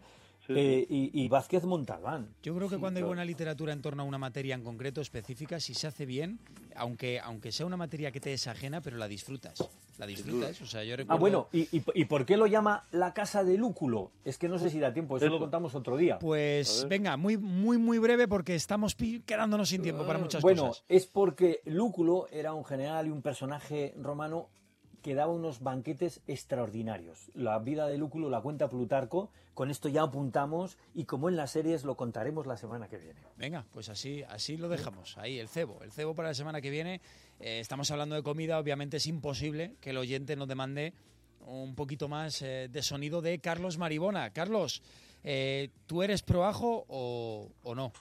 Sí, eh, y, y Vázquez Montalbán. Yo creo que Sí, cuando hay claro. buena literatura en torno a una materia en concreto específica, si se hace bien, aunque aunque sea una materia que te es ajena, pero la disfrutas. La disfrutas, o sea, yo recuerdo... Ah, bueno, ¿y, y, y por qué lo llama la casa de Lúculo? Es que no sé si da tiempo, eso, Eso. lo contamos otro día. Pues venga, muy muy muy breve porque estamos pi- quedándonos sin tiempo para muchas bueno, cosas. es porque Lúculo era un general y un personaje romano que daba unos banquetes extraordinarios. La vida de Lúculo la cuenta Plutarco, con esto ya apuntamos y como en las series lo contaremos la semana que viene. Venga, pues así así lo dejamos. Ahí, el cebo. El cebo para la semana que viene. Eh, estamos hablando de comida, obviamente es imposible que el oyente nos demande un poquito más eh, de sonido de Carlos Maribona. Carlos, eh, ¿tú eres pro ajo o, o no?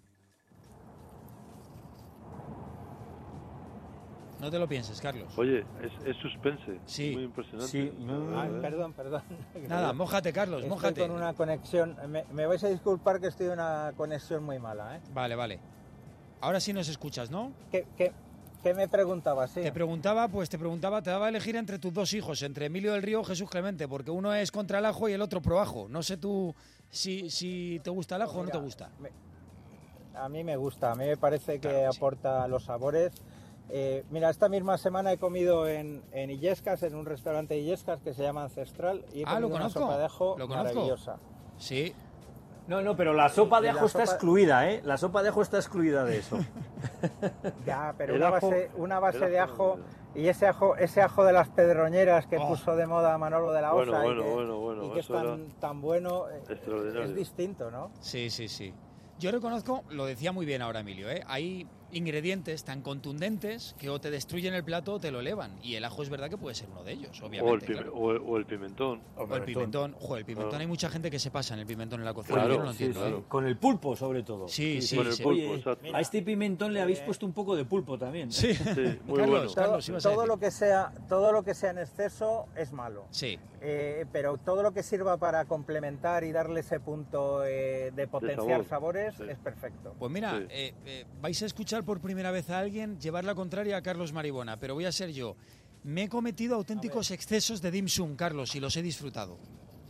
No te lo pienses, Carlos. Oye, es, es suspense. Sí. Muy impresionante. Sí. Ay, perdón, perdón. Nada, mójate, Carlos, Estoy mójate. con una conexión. Me, me vais a disculpar que estoy en una conexión muy mala, ¿eh? Vale, vale. Ahora sí nos escuchas, ¿no? ¿Qué, qué, qué me preguntabas? Sí. Te preguntaba, pues te preguntaba, te daba a elegir entre tus dos hijos, entre Emilio del Río o Jesús Clemente, porque uno es contra el ajo y el otro pro ajo. No sé tú si, si te gusta el ajo o no te gusta. A mí me gusta, a mí me parece que Claro, sí. aporta los sabores. Eh, mira, esta misma semana he comido en, en Illescas, en un restaurante de Illescas que se llama Ancestral, y he Ah, comido lo una conozco. sopa de ajo Lo conozco. maravillosa. Sí. No, no, pero la sopa de Y la ajo está sopa- excluida, ¿eh? La sopa de ajo está excluida de eso. Ya, pero El una ajo- base, una base el de ajo- ajo y ese ajo, ese ajo de las pedroñeras que Oh. puso de moda Manolo de la Bueno, Osa bueno, y que, bueno, bueno, y que es eso tan, era tan bueno, eh, extraordinario. es distinto, ¿no? Sí, sí, sí. Yo reconozco, lo decía muy bien ahora Emilio, ¿eh? Hay ingredientes tan contundentes que o te destruyen el plato o te lo elevan. Y el ajo es verdad que puede ser uno de ellos, O el, obviamente. pime- claro. o el- o el pimentón. O el pimentón. Joder, el pimentón, Claro. hay mucha gente que se pasa en el pimentón en la cocina. Claro, yo no lo sí, entiendo. claro. ¿eh? Con el pulpo, sobre todo. Sí, sí, Con el sí. pulpo, Oye, exacto. a este pimentón le habéis puesto un poco de pulpo también. Sí. muy Carlos, bueno. Carlos, todo, ibas a todo decir. lo que sea, todo lo que sea en exceso es malo. Sí. Eh, pero todo lo que sirva para complementar y darle ese punto eh, de potenciar sabor, sabores sí. es perfecto. Pues mira, Sí. eh, eh, vais a escuchar por primera vez a alguien llevar la contraria a Carlos Maribona, pero voy a ser yo. Me he cometido auténticos excesos de dim sum, Carlos, y los he disfrutado.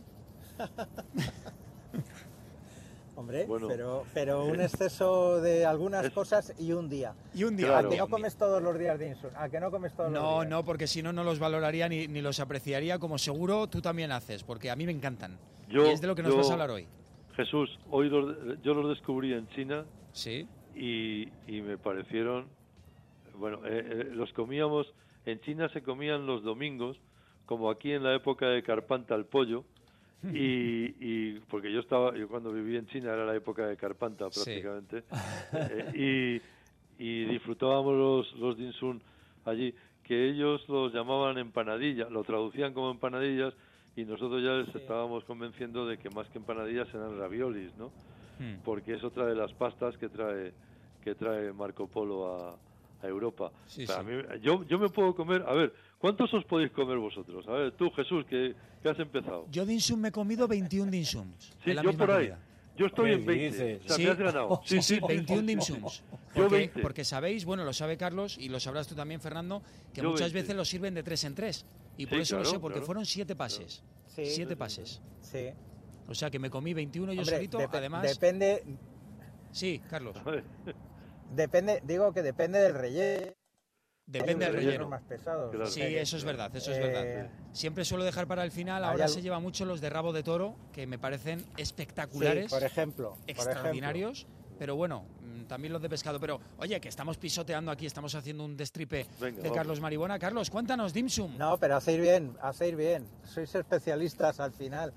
Hombre, Bueno. pero, pero un exceso de algunas Es- cosas y un día. Y un día. Claro. A que no comes todos los días de insul. A que no comes todos los No, días. no, porque si no, no los valoraría ni, ni los apreciaría, como seguro tú también haces, porque a mí me encantan. Yo- y es de lo que nos yo- vas a hablar hoy. Jesús, hoy los- yo los descubrí en China Sí. y, y me parecieron, bueno, eh, eh, los comíamos, en China se comían los domingos, como aquí en la época de Carpanta el pollo, y, y porque yo estaba, yo cuando viví en China era la época de Carpanta Sí. prácticamente, eh, y, y disfrutábamos los, los dim sum allí, que ellos los llamaban empanadillas, lo traducían como empanadillas, y nosotros ya les estábamos convenciendo de que más que empanadillas eran raviolis, ¿no? Hmm. Porque es otra de las pastas que trae que trae Marco Polo a, a Europa. Sí, O sea, sí. a mí- yo, yo me puedo comer, a ver, ¿cuántos os podéis comer vosotros? A ver, tú, Jesús, que, que has empezado. Yo dim sum me he comido veintiún dim sums. Sí, en la yo misma por ahí. comida. Yo estoy ¿Qué en veinte. dices? O sea, Sí. me has ganado. Sí, sí, veintiún dim sí. sums. Yo Porque, veinte. porque sabéis, bueno, lo sabe Carlos y lo sabrás tú también, Fernando, que Yo muchas veinte. veces lo sirven de tres en tres. Y por Sí, eso lo claro, sé, porque claro. fueron siete pases. Sí, siete sí, pases. Sí. O sea que me comí veintiuno yo Hombre, solito, depe- además. Depende, Sí, Carlos. A ver, depende, digo que depende del relleno. Depende Hay del rellenos relleno. más pesados. Claro. Sí, eso es verdad, eso es Eh, verdad. Siempre suelo dejar para el final, hay ahora al- se lleva mucho los de rabo de toro, que me parecen Sí, espectaculares, por ejemplo. por extraordinarios, pero bueno, mm, también los de pescado. Pero, oye, que estamos pisoteando aquí, estamos haciendo un destripe Venga, de vamos. Carlos Maribona. Carlos, cuéntanos, dim sum. ejemplo. No, pero hacéis bien, hacéis bien. Sois especialistas al final.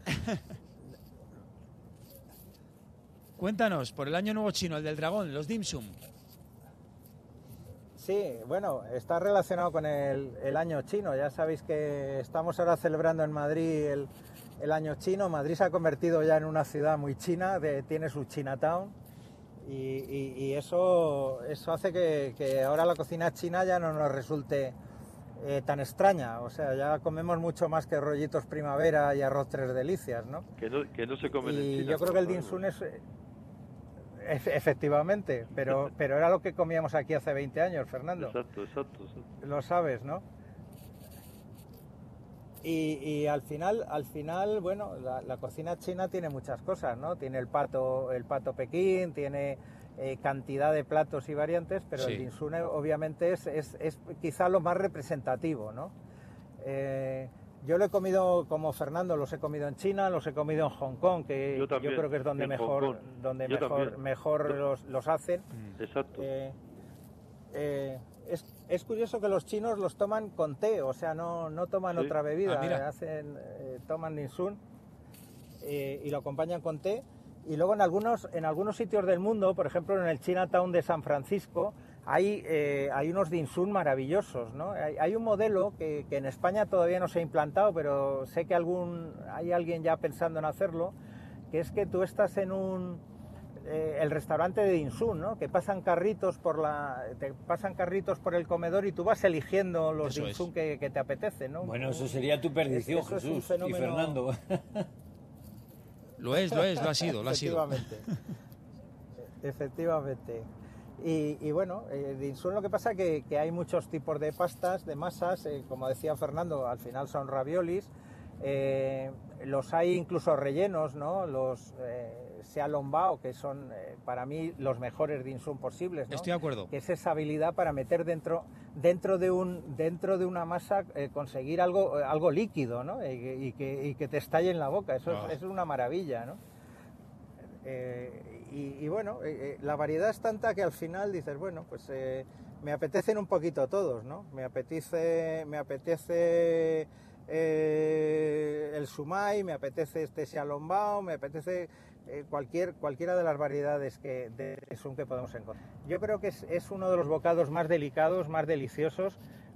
Cuéntanos, por el año nuevo chino, el del dragón, los dim sum. Sí, bueno, está relacionado con el, el año chino. Ya sabéis que estamos ahora celebrando en Madrid el, el año chino. Madrid se ha convertido ya en una ciudad muy china, de- tiene su Chinatown. Y, y- y eso, eso hace que, que ahora la cocina china ya no nos resulte eh, tan extraña. O sea, ya comemos mucho más que rollitos primavera y arroz tres delicias, ¿no? que no, que no se comen en Y China. yo creo que el por dim favor. sum es... eh, efe- efectivamente, pero, pero era lo que comíamos aquí hace veinte años, Fernando. Exacto, exacto, exacto. Lo sabes, ¿no? Y, y al final, al final, bueno, la, la cocina china tiene muchas cosas, ¿no? Tiene el pato, el pato Pekín, tiene eh, cantidad de platos y variantes, pero Sí. el dim sum obviamente es, es, es quizá lo más representativo, ¿no? Eh, yo lo he comido como Fernando, los he comido en China, los he comido en Hong Kong, que Yo yo, también, creo que es donde en Hong mejor, Kong. donde Yo mejor, también. mejor Yo- los, los hacen. Exacto. Eh, eh, es, es curioso que los chinos los toman con té, o sea, no, no toman Sí. otra bebida, Ah, mira. eh, hacen, eh, toman dim sum eh, y lo acompañan con té. Y luego en algunos, en algunos sitios del mundo, por ejemplo en el Chinatown de San Francisco, hay, eh, hay unos dim sum maravillosos, ¿no? Hay, hay un modelo que, que en España todavía no se ha implantado, pero sé que algún, hay alguien ya pensando en hacerlo, que es que tú estás en un... eh, el restaurante de dim sum, ¿no? Que pasan carritos por la, te pasan carritos por el comedor y tú vas eligiendo los Eso dim es. sum que, que te apetece, ¿no? Bueno, eso sería tu perdición, Eso es un Jesús y fenómeno- Fernando. Lo es, lo es, lo ha sido, lo ha sido. Efectivamente. Efectivamente. Y, y bueno, eh, dim sum lo que pasa que, que hay muchos tipos de pastas, de masas, eh, como decía Fernando, al final son raviolis, eh, los hay incluso rellenos, ¿no? Los eh, xiaolongbao, que son eh, para mí los mejores dim sum posibles, ¿no? Estoy de acuerdo. Que es esa habilidad para meter dentro dentro de un dentro de una masa eh, conseguir algo algo líquido, ¿no? Y, que- y que, y que te estalle en la boca, eso, Ah. es, eso es una maravilla, ¿no? Eh, y, y bueno, eh, eh, la variedad es tanta que al final dices, bueno, pues eh, me apetecen un poquito todos, ¿no? Me apetece, me apetece eh, el sumai, me apetece este xiaolongbao, me apetece eh, cualquier, cualquiera de las variedades que, de dim sum que podemos encontrar. Yo creo que es, es uno de los bocados más delicados, más deliciosos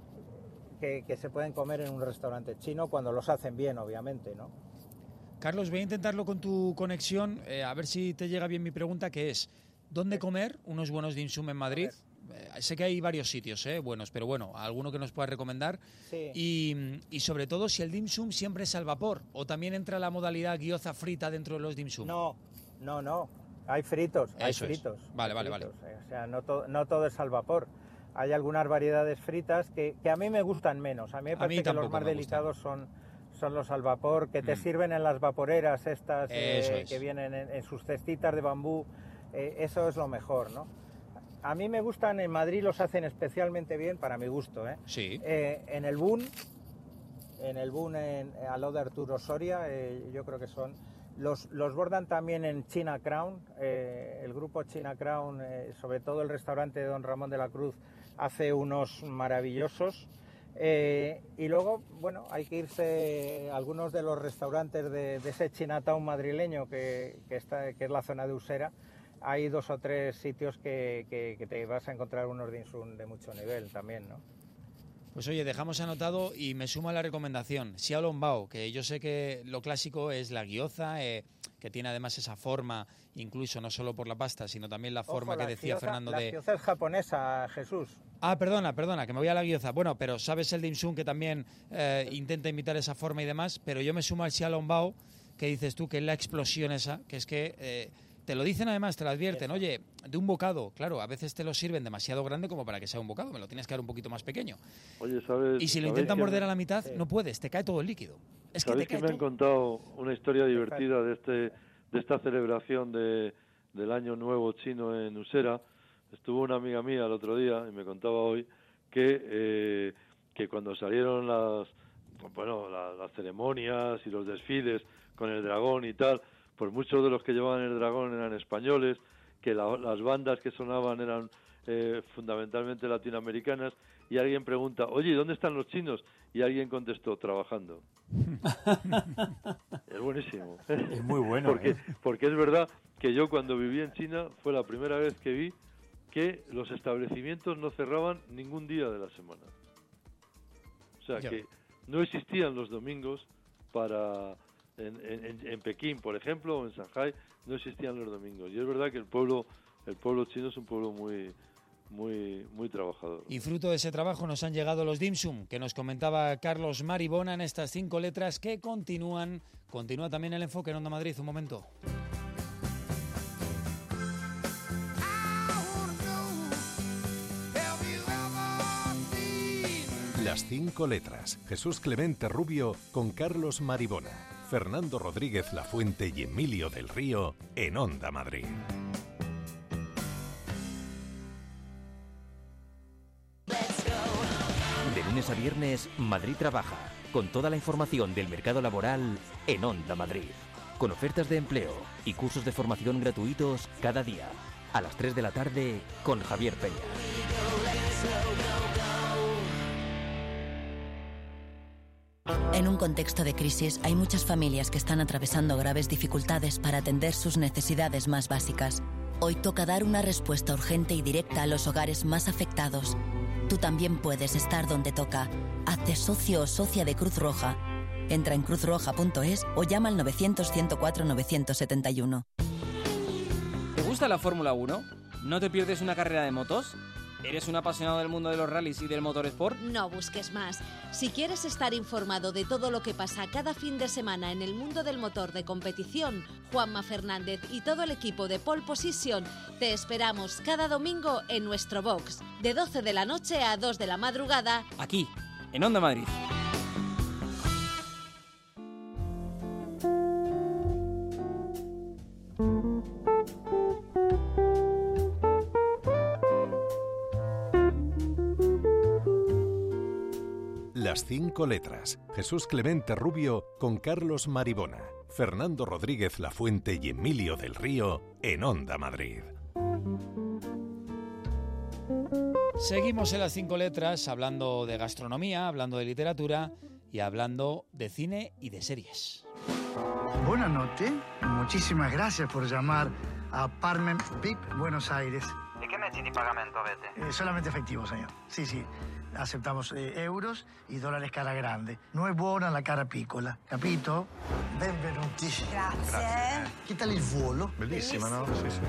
que, que se pueden comer en un restaurante chino cuando los hacen bien, obviamente, ¿no? Carlos, voy a intentarlo con tu conexión, eh, a ver si te llega bien mi pregunta, que es, ¿dónde comer unos buenos dim sum en Madrid? Eh, sé que hay varios sitios eh, buenos, pero bueno, alguno que nos puedas recomendar. Sí. Y, y sobre todo, si el dim sum siempre es al vapor, o también entra la modalidad gyoza frita dentro de los dim sum. No, no, no. Hay fritos, hay Eso es. fritos. Vale, hay vale, vale. fritos, eh, O sea, no, to- no todo es al vapor. Hay algunas variedades fritas que, que a mí me gustan menos. A mí me A parece mí que los tampoco más me delicados son, son los al vapor, que te Mm. sirven en las vaporeras estas eh, Eso es. que vienen en, en sus cestitas de bambú. Eh, eso es lo mejor, ¿no? A mí me gustan, en Madrid los hacen especialmente bien, para mi gusto, ¿eh? Sí. Eh, en el Boon, en el Boon en, al lado de Arturo Soria, eh, yo creo que son. Los, los bordan también en China Crown, eh, el grupo China Crown, eh, sobre todo el restaurante de Don Ramón de la Cruz, hace unos maravillosos. Eh, y luego, bueno, hay que irse a algunos de los restaurantes de, de ese Chinatown madrileño que, que, está, que es la zona de Usera. Hay dos o tres sitios que, que, que te vas a encontrar unos dim sum de mucho nivel también, ¿no? Pues oye, dejamos anotado y me suma la recomendación. Xiaolongbao, que yo sé que lo clásico es la gyoza, eh, que tiene además esa forma, incluso no solo por la pasta, sino también la forma Ojo, que la decía gyoza- Fernando la de... gyoza es japonesa, Jesús. Ah, perdona, perdona, que me voy a la gyoza. Bueno, pero sabes el dim sum que también eh, intenta imitar esa forma y demás, pero yo me sumo al xiaolongbao, que dices tú que es la explosión esa, que es que... eh, te lo dicen además, te lo advierten, oye, de un bocado, claro, a veces te lo sirven demasiado grande como para que sea un bocado, me lo tienes que dar un poquito más pequeño. Oye, ¿sabes? Y si lo sabéis intentan que morder me- a la mitad, Sí. no puedes, te cae todo el líquido. Es que te ¿Sabéis cae que me han todo. contado una historia divertida de este de esta celebración de, del Año Nuevo Chino en Usera? Estuvo una amiga mía el otro día y me contaba hoy que eh, que cuando salieron las bueno la- las ceremonias y los desfiles con el dragón y tal, pues muchos de los que llevaban el dragón eran españoles, que la- las bandas que sonaban eran eh, fundamentalmente latinoamericanas, y alguien pregunta, oye, ¿y dónde están los chinos? Y alguien contestó, trabajando. Es buenísimo. Es muy bueno, Porque, ¿eh? porque es verdad que yo cuando viví en China fue la primera vez que vi que los establecimientos no cerraban ningún día de la semana. O sea, Ya. que no existían los domingos para... En, en, en Pekín, por ejemplo, o en Shanghái, no existían los domingos. Y es verdad que el pueblo el pueblo chino es un pueblo muy muy muy trabajador. Y fruto de ese trabajo nos han llegado los dim sum, que nos comentaba Carlos Maribona en estas cinco letras que continúan. Continúa también el enfoque en Onda Madrid, un momento. Las cinco letras. Jesús Clemente Rubio con Carlos Maribona, Fernando Rodríguez Lafuente y Emilio del Río en Onda Madrid. De lunes a viernes, Madrid Trabaja, con toda la información del mercado laboral en Onda Madrid. Con ofertas de empleo y cursos de formación gratuitos cada día. A las tres de la tarde con Javier Peña. En un contexto de crisis hay muchas familias que están atravesando graves dificultades para atender sus necesidades más básicas. Hoy toca dar una respuesta urgente y directa a los hogares más afectados. Tú también puedes estar donde toca. Hazte socio o socia de Cruz Roja. Entra en cruz roja punto es o llama al novecientos, ciento cuatro, novecientos setenta y uno. ¿Te gusta la Fórmula uno? ¿No te pierdes una carrera de motos? ¿Eres un apasionado del mundo de los rallies y del motorsport? No busques más. Si quieres estar informado de todo lo que pasa cada fin de semana en el mundo del motor de competición, Juanma Fernández y todo el equipo de Pole Position te esperamos cada domingo en nuestro box, de doce de la noche a dos de la madrugada, aquí, en Onda Madrid. Las cinco letras. Jesús Clemente Rubio con Carlos Maribona, Fernando Rodríguez Lafuente y Emilio del Río en Onda Madrid. Seguimos en las cinco letras hablando de gastronomía, hablando de literatura y hablando de cine y de series. Buenas noches, muchísimas gracias por llamar a Apartment V I P Buenos Aires. ¿De qué mezzi di pagamento avete? Eh, solamente efectivo, señor. Sí, sí. Aceptamos eh, euros y dólares cara grande. No è buona la cara piccola, capito? Benvenuti. Grazie. ¿Qué tal il volo? Bellissima, no? Sì, sì.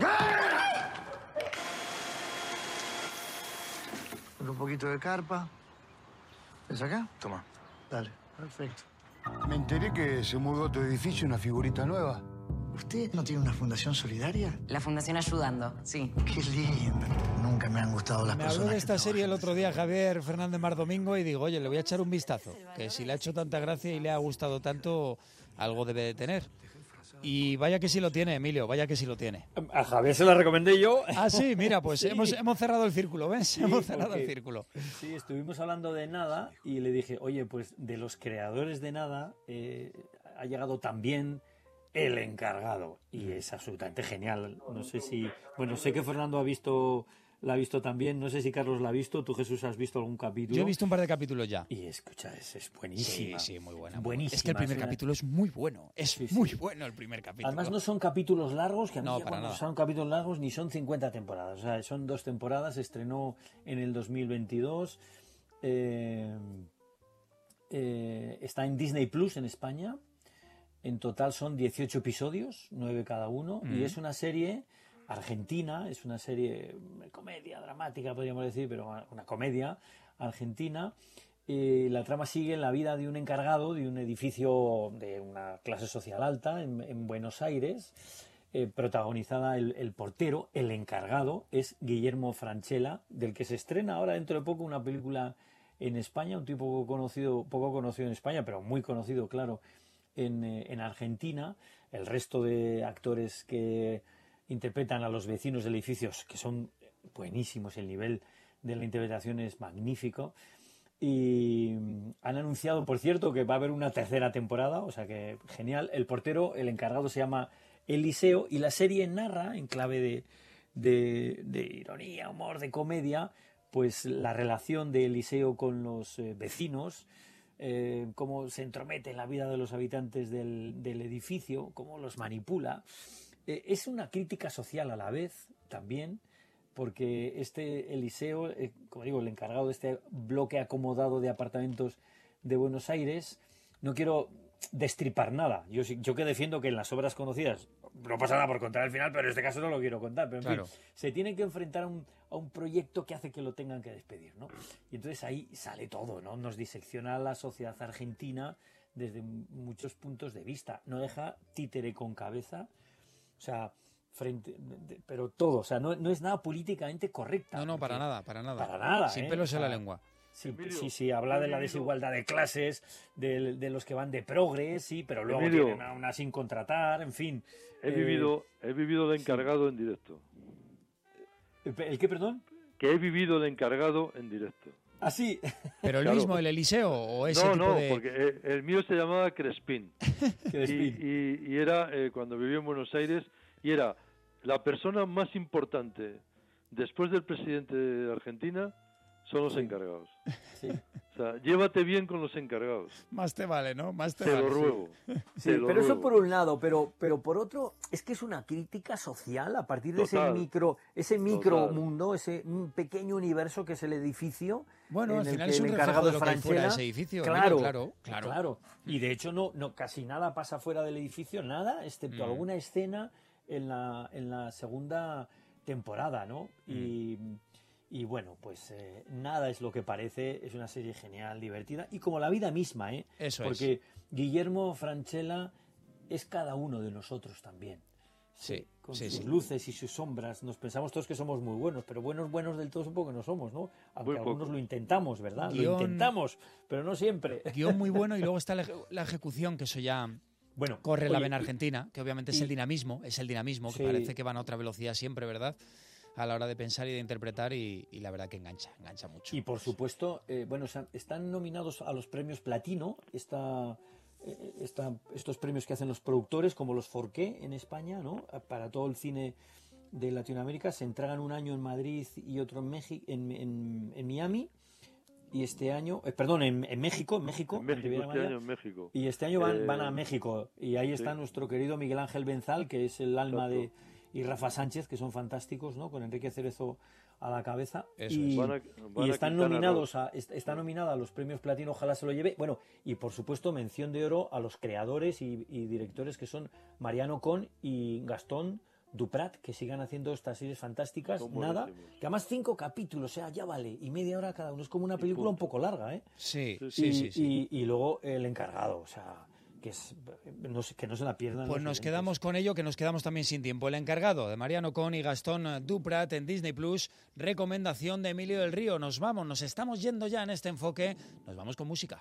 Un poquito de carpa. ¿Ves acá? Toma. Dale, perfecto. Me enteré que se mudó a tu edificio una figurita nueva. ¿Usted no tiene una fundación solidaria? La Fundación Ayudando, sí. Qué lindo. Nunca me han gustado las Me personas. habló de que esta serie el trabajan. otro día Javier Fernández Mardomingo y digo, oye, le voy a echar un vistazo, que si le ha hecho tanta gracia y le ha gustado tanto, algo debe de tener. Y vaya que sí lo tiene, Emilio, vaya que sí lo tiene. A Javier se la recomendé yo. Ah, sí, mira, pues Sí. hemos, hemos cerrado el círculo, ¿ves? Sí, hemos cerrado porque- el círculo. Sí, estuvimos hablando de Nada y le dije, oye, pues de los creadores de Nada eh, ha llegado también El Encargado y es absolutamente genial. No sé si, bueno, sé que Fernando ha visto, la ha visto también, no sé si Carlos la ha visto, tú Jesús has visto algún capítulo. Yo he visto un par de capítulos ya. Y escucha, es, es buenísima. Sí, sí, muy buena. Buenísima. Es que el primer una- capítulo es muy bueno, es Sí, sí. muy bueno el primer capítulo. Además no son capítulos largos, que a mí No, ya para cuando nada. son capítulos largos ni son cincuenta temporadas, o sea, son dos temporadas, se estrenó en el dos mil veintidós, eh, eh, está en Disney Plus en España, en total son dieciocho episodios, nueve cada uno, Mm. y es una serie argentina, es una serie de comedia dramática, podríamos decir, pero una comedia argentina. Eh, la trama sigue en la vida de un encargado de un edificio de una clase social alta en, en Buenos Aires, eh, protagonizada el, el portero, el encargado, es Guillermo Francella, del que se estrena ahora dentro de poco una película en España, un tipo poco conocido, poco conocido en España, pero muy conocido, claro, en, eh, en Argentina. El resto de actores que interpretan a los vecinos del edificio, que son buenísimos, el nivel de la interpretación es magnífico. Y han anunciado, por cierto, que va a haber una tercera temporada, o sea que genial. El portero, el encargado, se llama Eliseo y la serie narra, en clave de, de, de ironía, humor, de comedia, pues la relación de Eliseo con los eh, vecinos, eh, cómo se entromete en la vida de los habitantes del, del edificio, cómo los manipula. Eh, es una crítica social a la vez también, porque este Eliseo, eh, como digo, el encargado de este bloque acomodado de apartamentos de Buenos Aires, no quiero destripar nada. Yo, sí- yo que defiendo que en las obras conocidas no pasa nada por contar el final, pero en este caso no lo quiero contar. Pero en Claro. fin, se tienen que enfrentar a un, a un proyecto que hace que lo tengan que despedir, ¿no? Y entonces ahí sale todo, ¿no? Nos disecciona la sociedad argentina desde muchos puntos de vista. No deja títere con cabeza. O sea, frente, de- pero todo, o sea, no, no es nada políticamente correcta. No, no, para porque- nada, para nada. Para nada, Sin ¿eh? pelos O en la sea, lengua. Sí, sí, sí, habla de la desigualdad de clases, de, de los que van de progres, sí, pero luego Emilio, tienen a una sin contratar, en fin. He eh, vivido, he vivido de encargado sí. en directo. ¿El qué, perdón? Que he vivido de encargado en directo. ¿Ah, sí? ¿Pero el Claro. mismo, el Eliseo, o ese no, tipo no, de...? porque el, el mío se llamaba Crespín. Crespín. Y, y, y era, eh, cuando vivía en Buenos Aires, y era la persona más importante después del presidente de Argentina, son los Sí. encargados. Sí. O sea, llévate bien con los encargados. Más te vale, ¿no? Más te, Te vale. lo ruego. Sí, te lo pero eso ruego. por un lado, pero, pero por otro, es que es una crítica social a partir de Total. ese micro, ese micro Total. mundo, ese un pequeño universo que es el edificio. Bueno, en al el final que es un el reflejo encargado de lo que hay fuera de Franchella- ese edificio, Claro, Emilio, claro, claro. Y de hecho no, no casi nada pasa fuera del edificio, nada, excepto Mm. alguna escena en la, en la segunda temporada, ¿no? Y, y bueno, pues eh, nada es lo que parece, es una serie genial, divertida, y como la vida misma, ¿eh? Eso Porque es. Guillermo Francella es cada uno de nosotros también. Sí, Con sí, sus sí. luces y sus sombras. Nos pensamos todos que somos muy buenos, pero buenos, buenos del todo supongo que no somos, ¿no? Aunque Muy poco. algunos lo intentamos, ¿verdad? Guión- Lo intentamos, pero no siempre. Guión muy bueno y luego está la, eje- la ejecución, que eso ya Bueno, corre la oye, vena y- argentina, que obviamente es y- el dinamismo, es el dinamismo, que Sí. parece que van a otra velocidad siempre, ¿verdad? A la hora de pensar y de interpretar y, y la verdad que engancha, engancha mucho. Y por supuesto, eh, bueno, o sea, están nominados a los premios Platino, esta, eh, esta- estos premios que hacen los productores, como los Forqué en España, ¿no? Para todo el cine de Latinoamérica. Se entregan un año en Madrid y otro en, México, en, en- en Miami. Y este año, eh, perdón, en, en México, en México, En México, Riviera este Maya. año en México. Y este año van, Eh, van a México. Y ahí está sí. nuestro querido Miguel Ángel Benzal, que es el alma de, Exacto. y Rafa Sánchez, que son fantásticos, ¿no? Con Enrique Cerezo a la cabeza. Eso y, es. Van a- van y a están Quintana nominados a, est- está nominada a los premios Platino, ojalá se lo lleve. Bueno, y por supuesto mención de oro a los creadores y, y directores que son Mariano Con y Gastón Duprat, que sigan haciendo estas series fantásticas. Son Nada, buenísimos. que además cinco capítulos, o sea, ya vale, y media hora cada uno. Es como una película un poco larga, ¿eh? Sí, Sí, sí, y, sí. sí. y- y luego el encargado, o sea, que, es, no se- que no se la pierdan. Pues los nos oyentes. quedamos con ello, que nos quedamos también sin tiempo. El encargado de Mariano Con y Gastón Duprat en Disney Plus, recomendación de Emilio del Río. Nos vamos, nos estamos yendo ya en este enfoque, nos vamos con música.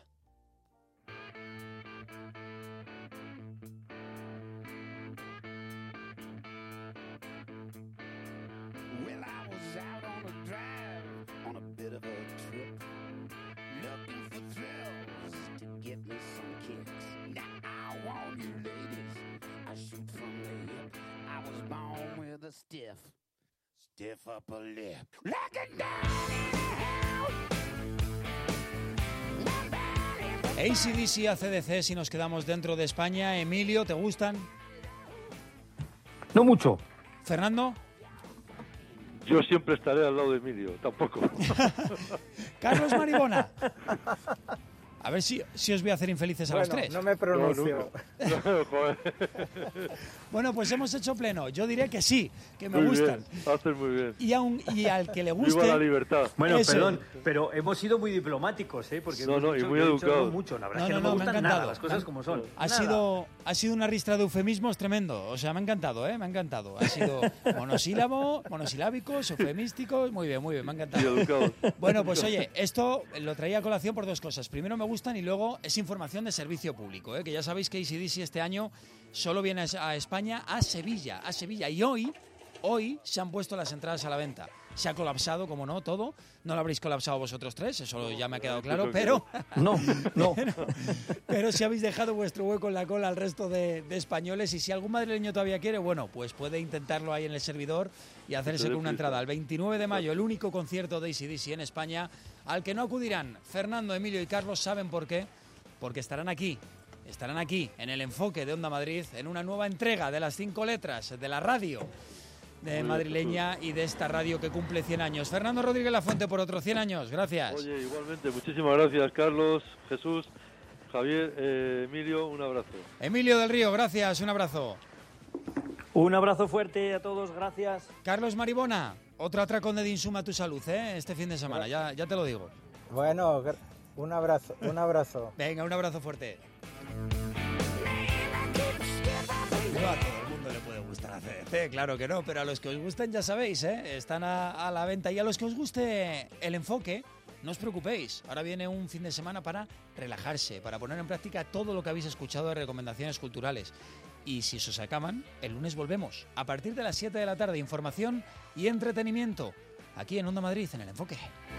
Well, I was out on a drive, on a bit of a trip, looking for thrills to get me some kicks. Now I want you ladies, I shoot from the hip. I was born with a stiff, stiff upper lip. Looking down anyhow. A C D C, A C D C, si nos quedamos dentro de España. Emilio, ¿te gustan? No mucho. Fernando. Yo siempre estaré al lado de Emilio, tampoco. Carlos Maribona. A ver si, si os voy a hacer infelices a los Bueno, tres. no me pronuncio. No, no, joder. Bueno, pues hemos hecho pleno. Yo diré que sí, que me Muy gustan. bien, haces muy bien. Y, aun, y al que le guste... Viva la libertad. Bueno, Eso. perdón, pero hemos sido muy diplomáticos, ¿eh? Porque No, hemos no, y dicho- muy yo he dicho educados. no mucho, la verdad No, es que no, no, no, me me ha gustan encantado. nada, las cosas como son. Ha Nada. sido, ha sido una ristra de eufemismos tremendo. O sea, me ha encantado, ¿eh? Me ha encantado. Ha sido monosílabo, monosilábicos, eufemísticos. Muy bien, muy bien, me ha encantado. Y educados. Bueno, pues oye, esto lo traía a colación por dos cosas. Primero, me gustan y luego es información de servicio público, ¿eh? Que ya sabéis que A C D C este año solo viene a España, a Sevilla, a Sevilla. Y hoy, hoy se han puesto las entradas a la venta. Se ha colapsado, como no, todo. No lo habréis colapsado vosotros tres, eso ya me ha quedado claro, pero... No, no. pero, pero si habéis dejado vuestro hueco en la cola al resto de, de españoles, y si algún madrileño todavía quiere, bueno, pues puede intentarlo ahí en el servidor y hacerse con una entrada. El veintinueve de mayo, el único concierto de A C D C en España, al que no acudirán Fernando, Emilio y Carlos. ¿Saben por qué? Porque estarán aquí, estarán aquí, en el enfoque de Onda Madrid, en una nueva entrega de las cinco letras de la radio de madrileña y de esta radio que cumple cien años. Fernando Rodríguez Lafuente por otros cien años, gracias. Oye, igualmente, muchísimas gracias, Carlos, Jesús, Javier, eh, Emilio, un abrazo. Emilio del Río, gracias, un abrazo. Un abrazo fuerte a todos, gracias. Carlos Maribona, otro atracón de Dinsuma a tu salud, ¿eh? Este fin de semana, ya, ya te lo digo. Bueno, gr- un abrazo, un abrazo. Venga, un abrazo fuerte. No a todo el mundo le puede gustar A C D C, claro que no, pero a los que os gusten ya sabéis, ¿eh? Están a, a la venta. Y a los que os guste el enfoque, no os preocupéis, ahora viene un fin de semana para relajarse, para poner en práctica todo lo que habéis escuchado de recomendaciones culturales. Y si se os acaban, el lunes volvemos. A partir de las siete de la tarde, información y entretenimiento. Aquí en Onda Madrid, en El Enfoque.